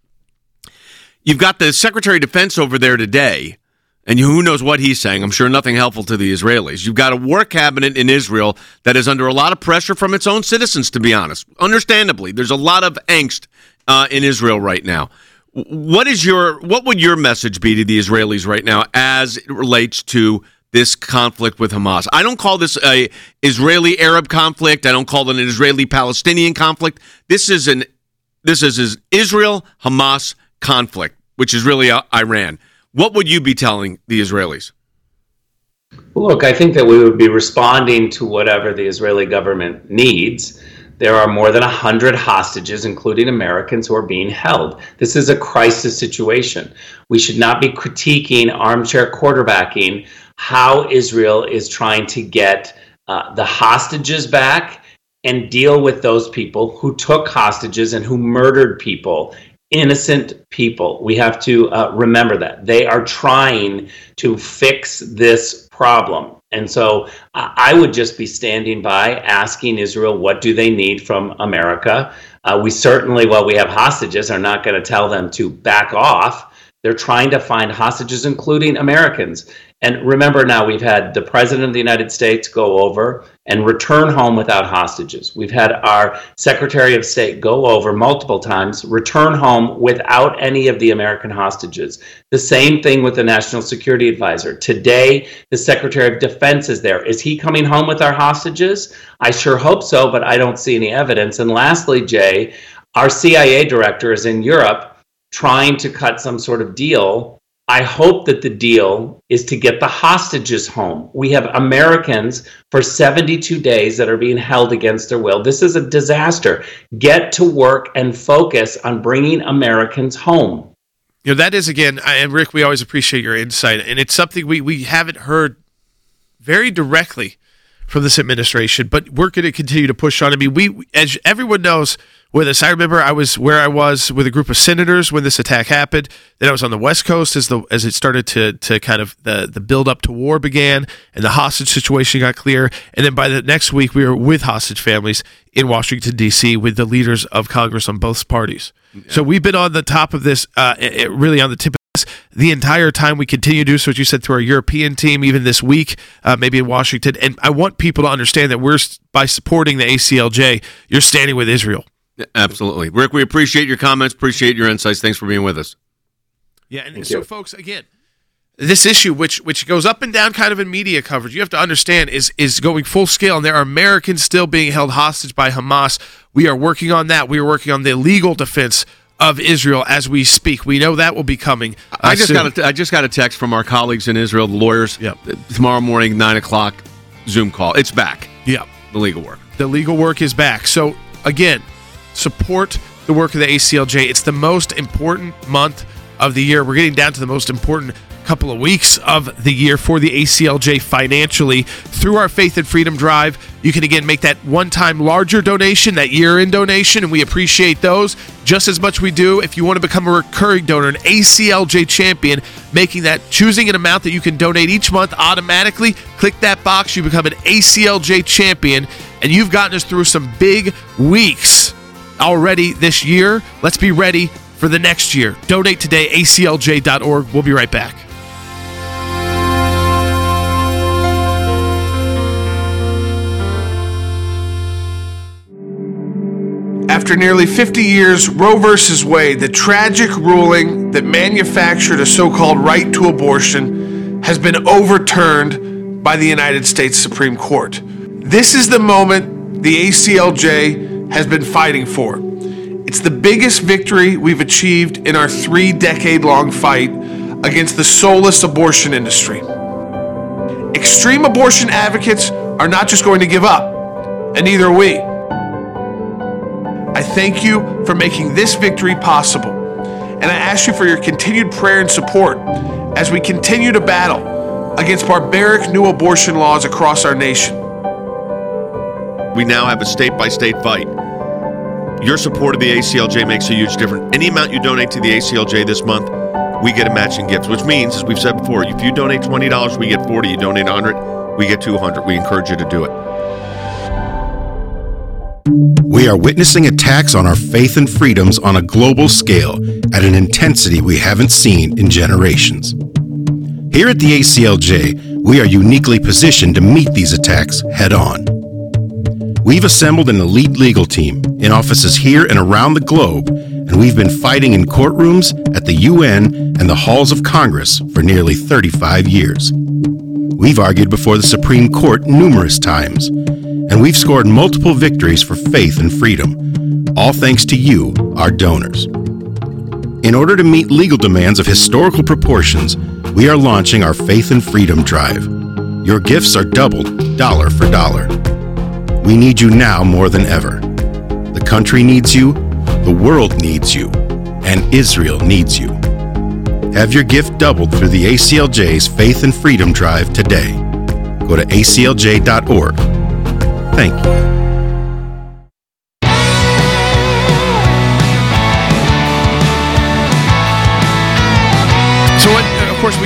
You've got the Secretary of Defense over there today. And who knows what he's saying? I'm sure nothing helpful to the Israelis. You've got a war cabinet in Israel that is under a lot of pressure from its own citizens, to be honest. Understandably, there's a lot of angst uh, in Israel right now. What is your, what would your message be to the Israelis right now as it relates to this conflict with Hamas? I don't call this a Israeli-Arab conflict. I don't call it an Israeli-Palestinian conflict. This is an this is an Israel-Hamas conflict, which is really uh, Iran. What would you be telling the Israelis? Well, look, I think that we would be responding to whatever the Israeli government needs. There are more than one hundred hostages, including Americans, who are being held. This is a crisis situation. We should not be critiquing, armchair quarterbacking, how Israel is trying to get uh, the hostages back and deal with those people who took hostages and who murdered people, innocent people. We have to uh, remember that. They are trying to fix this problem. And so uh, I would just be standing by asking Israel, what do they need from America? Uh, we certainly, while we have hostages, are not going to tell them to back off. They're trying to find hostages, including Americans. And remember now, we've had the President of the United States go over and return home without hostages. We've had our Secretary of State go over multiple times, return home without any of the American hostages. The same thing with the National Security Advisor. Today, the Secretary of Defense is there. Is he coming home with our hostages? I sure hope so, but I don't see any evidence. And lastly, Jay, our C I A director is in Europe trying to cut some sort of deal. I hope that the deal is to get the hostages home. We have Americans for seventy-two days that are being held against their will. This is a disaster. Get to work and focus on bringing Americans home. You know, that is, again, and Rick, we always appreciate your insight, and it's something we, we haven't heard very directly from this administration, but we're going to continue to push on. I mean, we, as everyone knows, with us, I remember I was where I was with a group of senators when this attack happened. Then I was on the West Coast as the as it started to to kind of the the build up to war began and the hostage situation got clear. And then by the next week, we were with hostage families in Washington D C with the leaders of Congress on both parties. Yeah. So we've been on the top of this, uh, it, really on the tip of this the entire time. We continue to do so, as you said, through our European team, even this week, uh, maybe in Washington. And I want people to understand that we're by supporting the A C L J, you're standing with Israel. Absolutely. Rick, we appreciate your comments, appreciate your insights. Thanks for being with us. Yeah, and Thank so, you. folks, again, this issue, which which goes up and down kind of in media coverage, you have to understand is is going full scale, and there are Americans still being held hostage by Hamas. We are working on that. We are working on the legal defense of Israel as we speak. We know that will be coming. Uh, I just soon. got a, I just got a text from our colleagues in Israel, the lawyers. Yep. Tomorrow morning, nine o'clock, Zoom call. It's back. Yeah, the legal work. The legal work is back. So again, support the work of the A C L J. It's the most important month of the year. We're getting down to the most important couple of weeks of the year for the A C L J financially. Through our Faith and Freedom Drive, you can again make that one-time larger donation, that year-end donation, and we appreciate those just as much we do if you want to become a recurring donor, an A C L J champion, making that, choosing an amount that you can donate each month automatically. Click that box, you become an A C L J champion, and you've gotten us through some big weeks already this year. Let's be ready for the next year. Donate today, A C L J dot org. We'll be right back. After nearly fifty years, Roe versus Wade, the tragic ruling that manufactured a so-called right to abortion, has been overturned by the United States Supreme Court. This is the moment the A C L J has been fighting for. It's the biggest victory we've achieved in our three-decade-long fight against the soulless abortion industry. Extreme abortion advocates are not just going to give up, and neither are we. I thank you for making this victory possible, and I ask you for your continued prayer and support as we continue to battle against barbaric new abortion laws across our nation. We now have a state-by-state fight. Your support of the A C L J makes a huge difference. Any amount you donate to the A C L J this month, we get a matching gift, which means, as we've said before, if you donate twenty dollars, we get forty dollars. You donate one hundred dollars, we get two hundred dollars. We encourage you to do it. We are witnessing attacks on our faith and freedoms on a global scale at an intensity we haven't seen in generations. Here at the A C L J, we are uniquely positioned to meet these attacks head on. We've assembled an elite legal team in offices here and around the globe, and we've been fighting in courtrooms, at the U N, and the halls of Congress for nearly thirty-five years. We've argued before the Supreme Court numerous times, and we've scored multiple victories for faith and freedom, all thanks to you, our donors. In order to meet legal demands of historical proportions, we are launching our Faith and Freedom Drive. Your gifts are doubled, dollar for dollar. We need you now more than ever. The country needs you, the world needs you, and Israel needs you. Have your gift doubled through the A C L J's Faith and Freedom Drive today. Go to A C L J dot org. Thank you.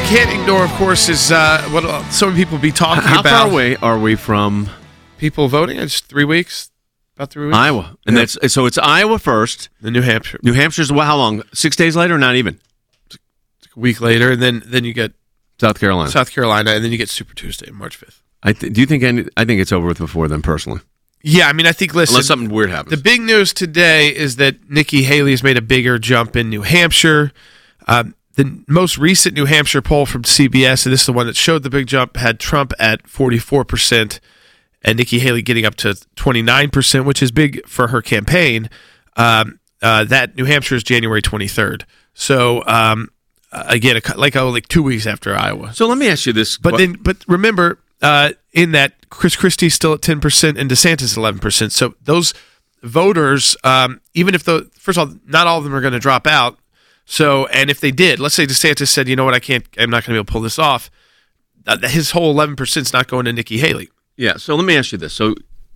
can't ignore, of course, is uh, what so many people be talking How about. How far away are we from people voting? It's three weeks, about three weeks. Iowa, and yeah. that's so it's Iowa first, then New Hampshire. New Hampshire's how long? Six days later, or not even? It's a week later, and then then you get South Carolina, South Carolina, and then you get Super Tuesday, March fifth. I th- do you think? Any, I think it's over with before then, personally. Yeah, I mean, I think. Listen, unless something weird happens. The big news today is that Nikki Haley has made a bigger jump in New Hampshire. Um, The most recent New Hampshire poll from C B S, and this is the one that showed the big jump, had Trump at forty-four percent and Nikki Haley getting up to twenty-nine percent, which is big for her campaign. Um, uh, that New Hampshire is January twenty-third. So, um, again, a, like oh, like two weeks after Iowa. So let me ask you this. But then, but remember, uh, in that, Chris Christie's still at ten percent and DeSantis eleven percent. So those voters, um, even if the first of all, not all of them are going to drop out. So, and if they did, let's say DeSantis said, you know what, I can't, I'm not going to be able to pull this off. Uh, his whole eleven percent is not going to Nikki Haley. Yeah. So let me ask you this. So,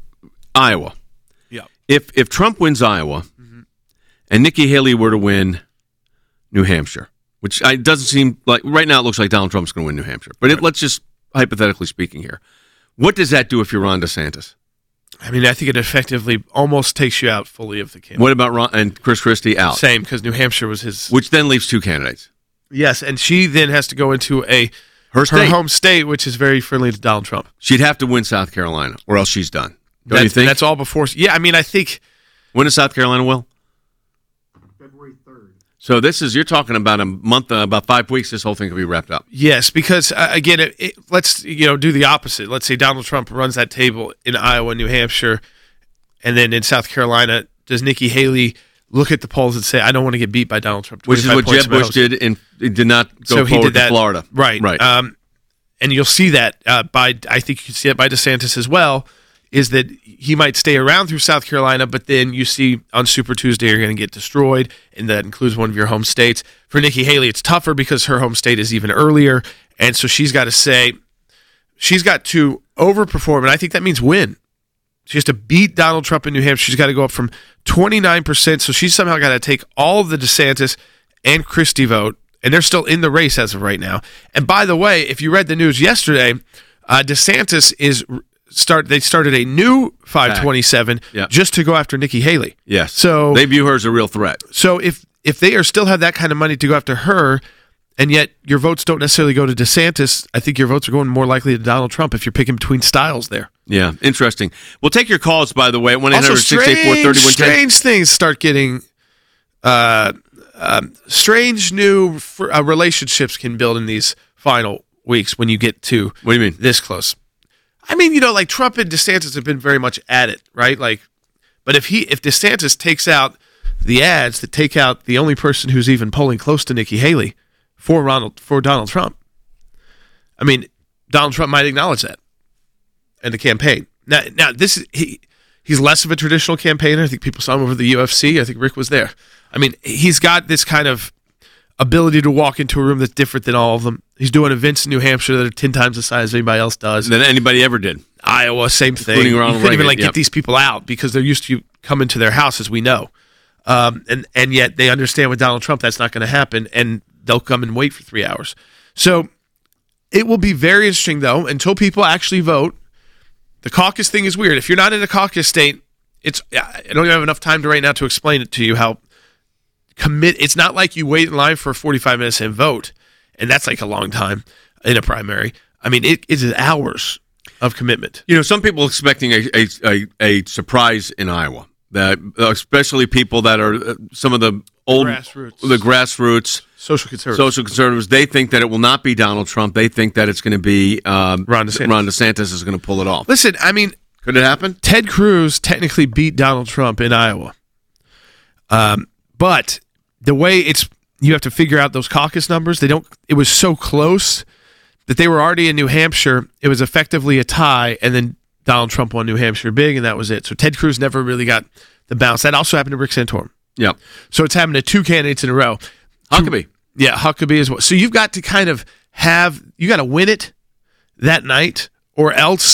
Iowa. Yeah. If if Trump wins Iowa, mm-hmm. and Nikki Haley were to win New Hampshire, which I, doesn't seem like right now, it looks like Donald Trump's going to win New Hampshire. But right. it, let's just hypothetically speaking here, what does that do if you're Ron DeSantis? I mean, I think it effectively almost takes you out fully of the campaign. What about Ron and Chris Christie out? Same, because New Hampshire was his. Which then leaves two candidates. Yes, and she then has to go into a her, state. her home state, which is very friendly to Donald Trump. She'd have to win South Carolina, or else she's done. Don't that's, you think? That's all before. Yeah, I mean, I think. When is South Carolina, Will? February third. So this is, you're talking about a month, uh, about five weeks, this whole thing could be wrapped up. Yes, because, uh, again, it, it, let's you know do the opposite. Let's say Donald Trump runs that table in Iowa, New Hampshire, and then in South Carolina, does Nikki Haley look at the polls and say, I don't want to get beat by Donald Trump? Which is what Jeb Bush did, and did not go so forward he did that, to Florida. Right. Right. Um, and you'll see that uh, by, I think you can see it by DeSantis as well, is that he might stay around through South Carolina, but then you see on Super Tuesday you're going to get destroyed, and that includes one of your home states. For Nikki Haley, it's tougher because her home state is even earlier, and so she's got to say, she's got to overperform, and I think that means win. She has to beat Donald Trump in New Hampshire. She's got to go up from twenty-nine percent, so she's somehow got to take all of the DeSantis and Christie vote, and they're still in the race as of right now. And by the way, if you read the news yesterday, uh, DeSantis is... Start. They started a new five twenty-seven yep. just to go after Nikki Haley. Yes. So they view her as a real threat. So if if they are still have that kind of money to go after her, and yet your votes don't necessarily go to DeSantis, I think your votes are going more likely to Donald Trump if you're picking between styles there. Yeah, interesting. We'll take your calls, by the way, at one eight hundred six eight four three one one zero. Strange things start getting. Uh, um, strange new fr- uh, relationships can build in these final weeks when you get to. What do you mean? This close. I mean, you know, like Trump and DeSantis have been very much at it, right? Like, but if he, if DeSantis takes out the ads that take out the only person who's even polling close to Nikki Haley for Ronald for Donald Trump, I mean, Donald Trump might acknowledge that in the campaign. Now, now this is he. He's less of a traditional campaigner. I think people saw him over the U F C. I think Rick was there. I mean, he's got this kind of ability to walk into a room that's different than all of them. He's doing events in New Hampshire that are ten times the size anybody else does. Than anybody ever did. Iowa, same thing. Including you Ronald couldn't even Reagan, like yep. get these people out because they're used to you coming to their house, as we know. Um, and and yet they understand with Donald Trump that's not going to happen, and they'll come and wait for three hours. So it will be very interesting, though, until people actually vote. The caucus thing is weird. If you're not in a caucus state, it's I don't even have enough time to right now to explain it to you how commit. It's not like you wait in line for forty-five minutes and vote, and that's like a long time in a primary. I mean, it is hours of commitment. You know, some people expecting a a, a, a surprise in Iowa. That especially people that are uh, some of the old grassroots. the grassroots social conservatives. Social conservatives. They think that it will not be Donald Trump. They think that it's going to be um, Ron DeSantis. Ron DeSantis is going to pull it off. Listen, I mean, could it happen? Ted Cruz technically beat Donald Trump in Iowa, um, but the way it's you have to figure out those caucus numbers. They don't. It was so close that they were already in New Hampshire. It was effectively a tie, and then Donald Trump won New Hampshire big, and that was it. So Ted Cruz never really got the bounce. That also happened to Rick Santorum. Yeah. So it's happened to two candidates in a row. Huckabee. Yeah, Huckabee as well. So you've got to kind of have, you got to win it that night, or else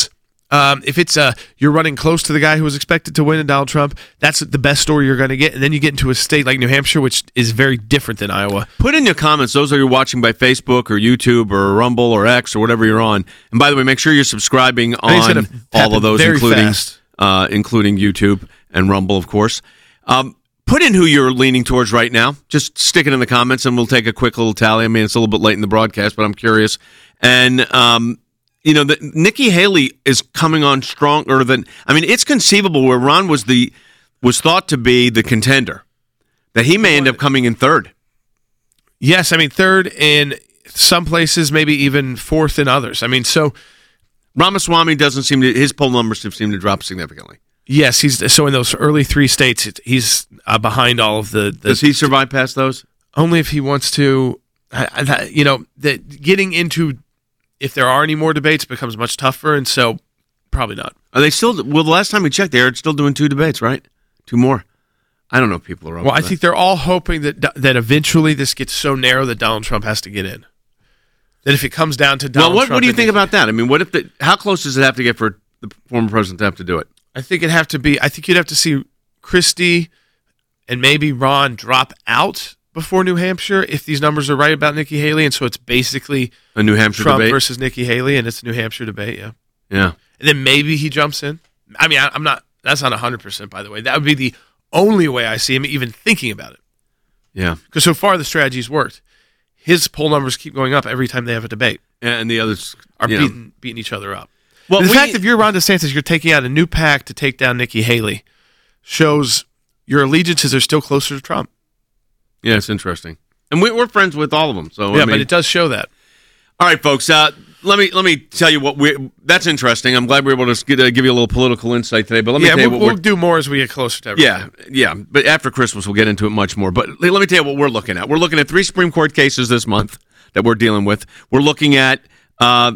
Um, if it's uh, you're running close to the guy who was expected to win, and Donald Trump, that's the best story you're going to get. And then you get into a state like New Hampshire, which is very different than Iowa. Put in your comments, those are you watching by Facebook or YouTube or Rumble or X or whatever you're on. And by the way, make sure you're subscribing on all of those, including uh, including YouTube and Rumble, of course. Um, put in who you're leaning towards right now. Just stick it in the comments, and we'll take a quick little tally. I mean, it's a little bit late in the broadcast, but I'm curious. And um, you know, the, Nikki Haley is coming on stronger than. I mean, it's conceivable where Ron was the was thought to be the contender, that he may end up coming in third. Yes, I mean third in some places, maybe even fourth in others. I mean, so Ramaswamy doesn't seem to his poll numbers have seemed to drop significantly. Yes, he's so in those early three states, it, he's uh, behind all of the, the. Does he survive past those? Only if he wants to. I, I, you know, that getting into. If there are any more debates, it becomes much tougher, and so probably not. Are they still? Well, the last time we checked, they are still doing two debates, right? Two more. I don't know if people are up Well, I that. think they're all hoping that that eventually this gets so narrow that Donald Trump has to get in. That if it comes down to Donald well, what, Trump... Well, what do you think about that? I mean, what if the, how close does it have to get for the former president to have to do it? I think it'd have to be... I think you'd have to see Christie and maybe Ron drop out before New Hampshire if these numbers are right about Nikki Haley, and so it's basically a New Hampshire Trump debate versus Nikki Haley, and it's a New Hampshire debate. Yeah, yeah. And then maybe he jumps in. I mean, I, I'm not. That's not one hundred percent, by the way. That would be the only way I see him even thinking about it. Yeah, because so far the strategy's worked. His poll numbers keep going up every time they have a debate, and the others are beating, know. beating each other up. Well, the we, fact that if you're Ron DeSantis, you're taking out a new PAC to take down Nikki Haley, shows your allegiances are still closer to Trump. Yeah, it's interesting. And we, we're friends with all of them, so yeah, I mean, but it does show that. All right, folks. Uh, let me let me tell you what we. That's interesting. I'm glad we were able to get, uh, give you a little political insight today. But let me yeah, tell you we'll, what we'll do more as we get closer to everything. Yeah, yeah. But after Christmas, we'll get into it much more. But let me tell you what we're looking at. We're looking at three Supreme Court cases this month that we're dealing with. We're looking at uh,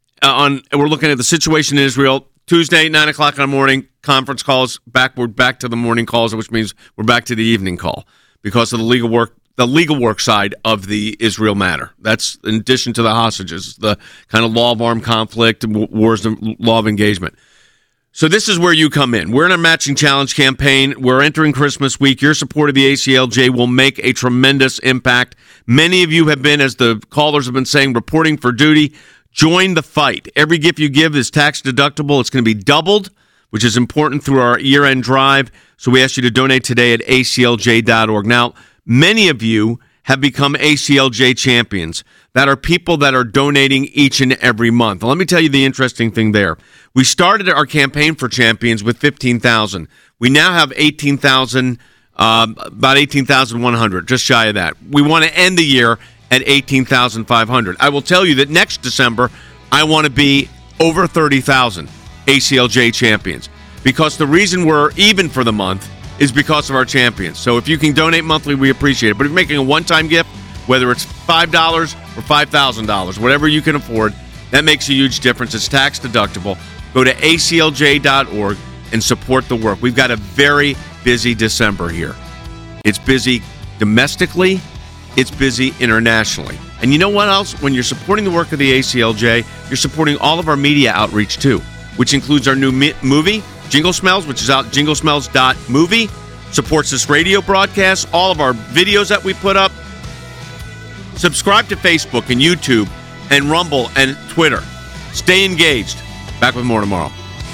on. We're looking at the situation in Israel. Tuesday, nine o'clock in the morning, conference calls. Backward, back to the morning calls, which means we're back to the evening call because of the legal work. The legal work side of the Israel matter. That's in addition to the hostages, the kind of law of armed conflict, wars, and law of engagement. So this is where you come in. We're in a matching challenge campaign. We're entering Christmas week. Your support of the A C L J will make a tremendous impact. Many of you have been, as the callers have been saying, reporting for duty. Join the fight. Every gift you give is tax deductible. It's going to be doubled, which is important through our year-end drive. So we ask you to donate today at A C L J dot org. Now, many of you have become A C L J champions. That are people that are donating each and every month. Let me tell you the interesting thing there. We started our campaign for champions with fifteen thousand. We now have eighteen thousand, uh, about eighteen thousand one hundred, just shy of that. We want to end the year at eighteen thousand five hundred. I will tell you that next December, I want to be over thirty thousand A C L J champions. Because the reason we're even for the month is because of our champions. So if you can donate monthly, we appreciate it. But if you're making a one-time gift, whether it's five dollars or five thousand dollars, whatever you can afford, that makes a huge difference. It's tax deductible. Go to A C L J dot org and support the work. We've got a very busy December here. It's busy domestically. It's busy internationally. And you know what else? When you're supporting the work of the A C L J, you're supporting all of our media outreach too, which includes our new mi- movie, Jingle Smells, which is out jingle smells dot movie, supports this radio broadcast, all of our videos that we put up. Subscribe to Facebook and YouTube and Rumble and Twitter. Stay engaged. Back with more tomorrow.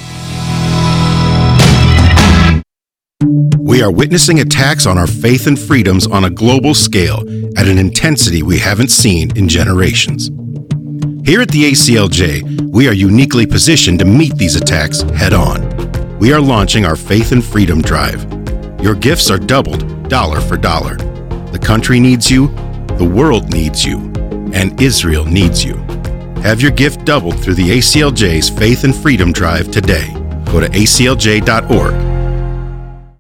We are witnessing attacks on our faith and freedoms on a global scale at an intensity we haven't seen in generations. Here at the A C L J, we are uniquely positioned to meet these attacks head on. We are launching our Faith and Freedom Drive. Your gifts are doubled, dollar for dollar. The country needs you, the world needs you, and Israel needs you. Have your gift doubled through the A C L J's Faith and Freedom Drive today. Go to A C L J dot org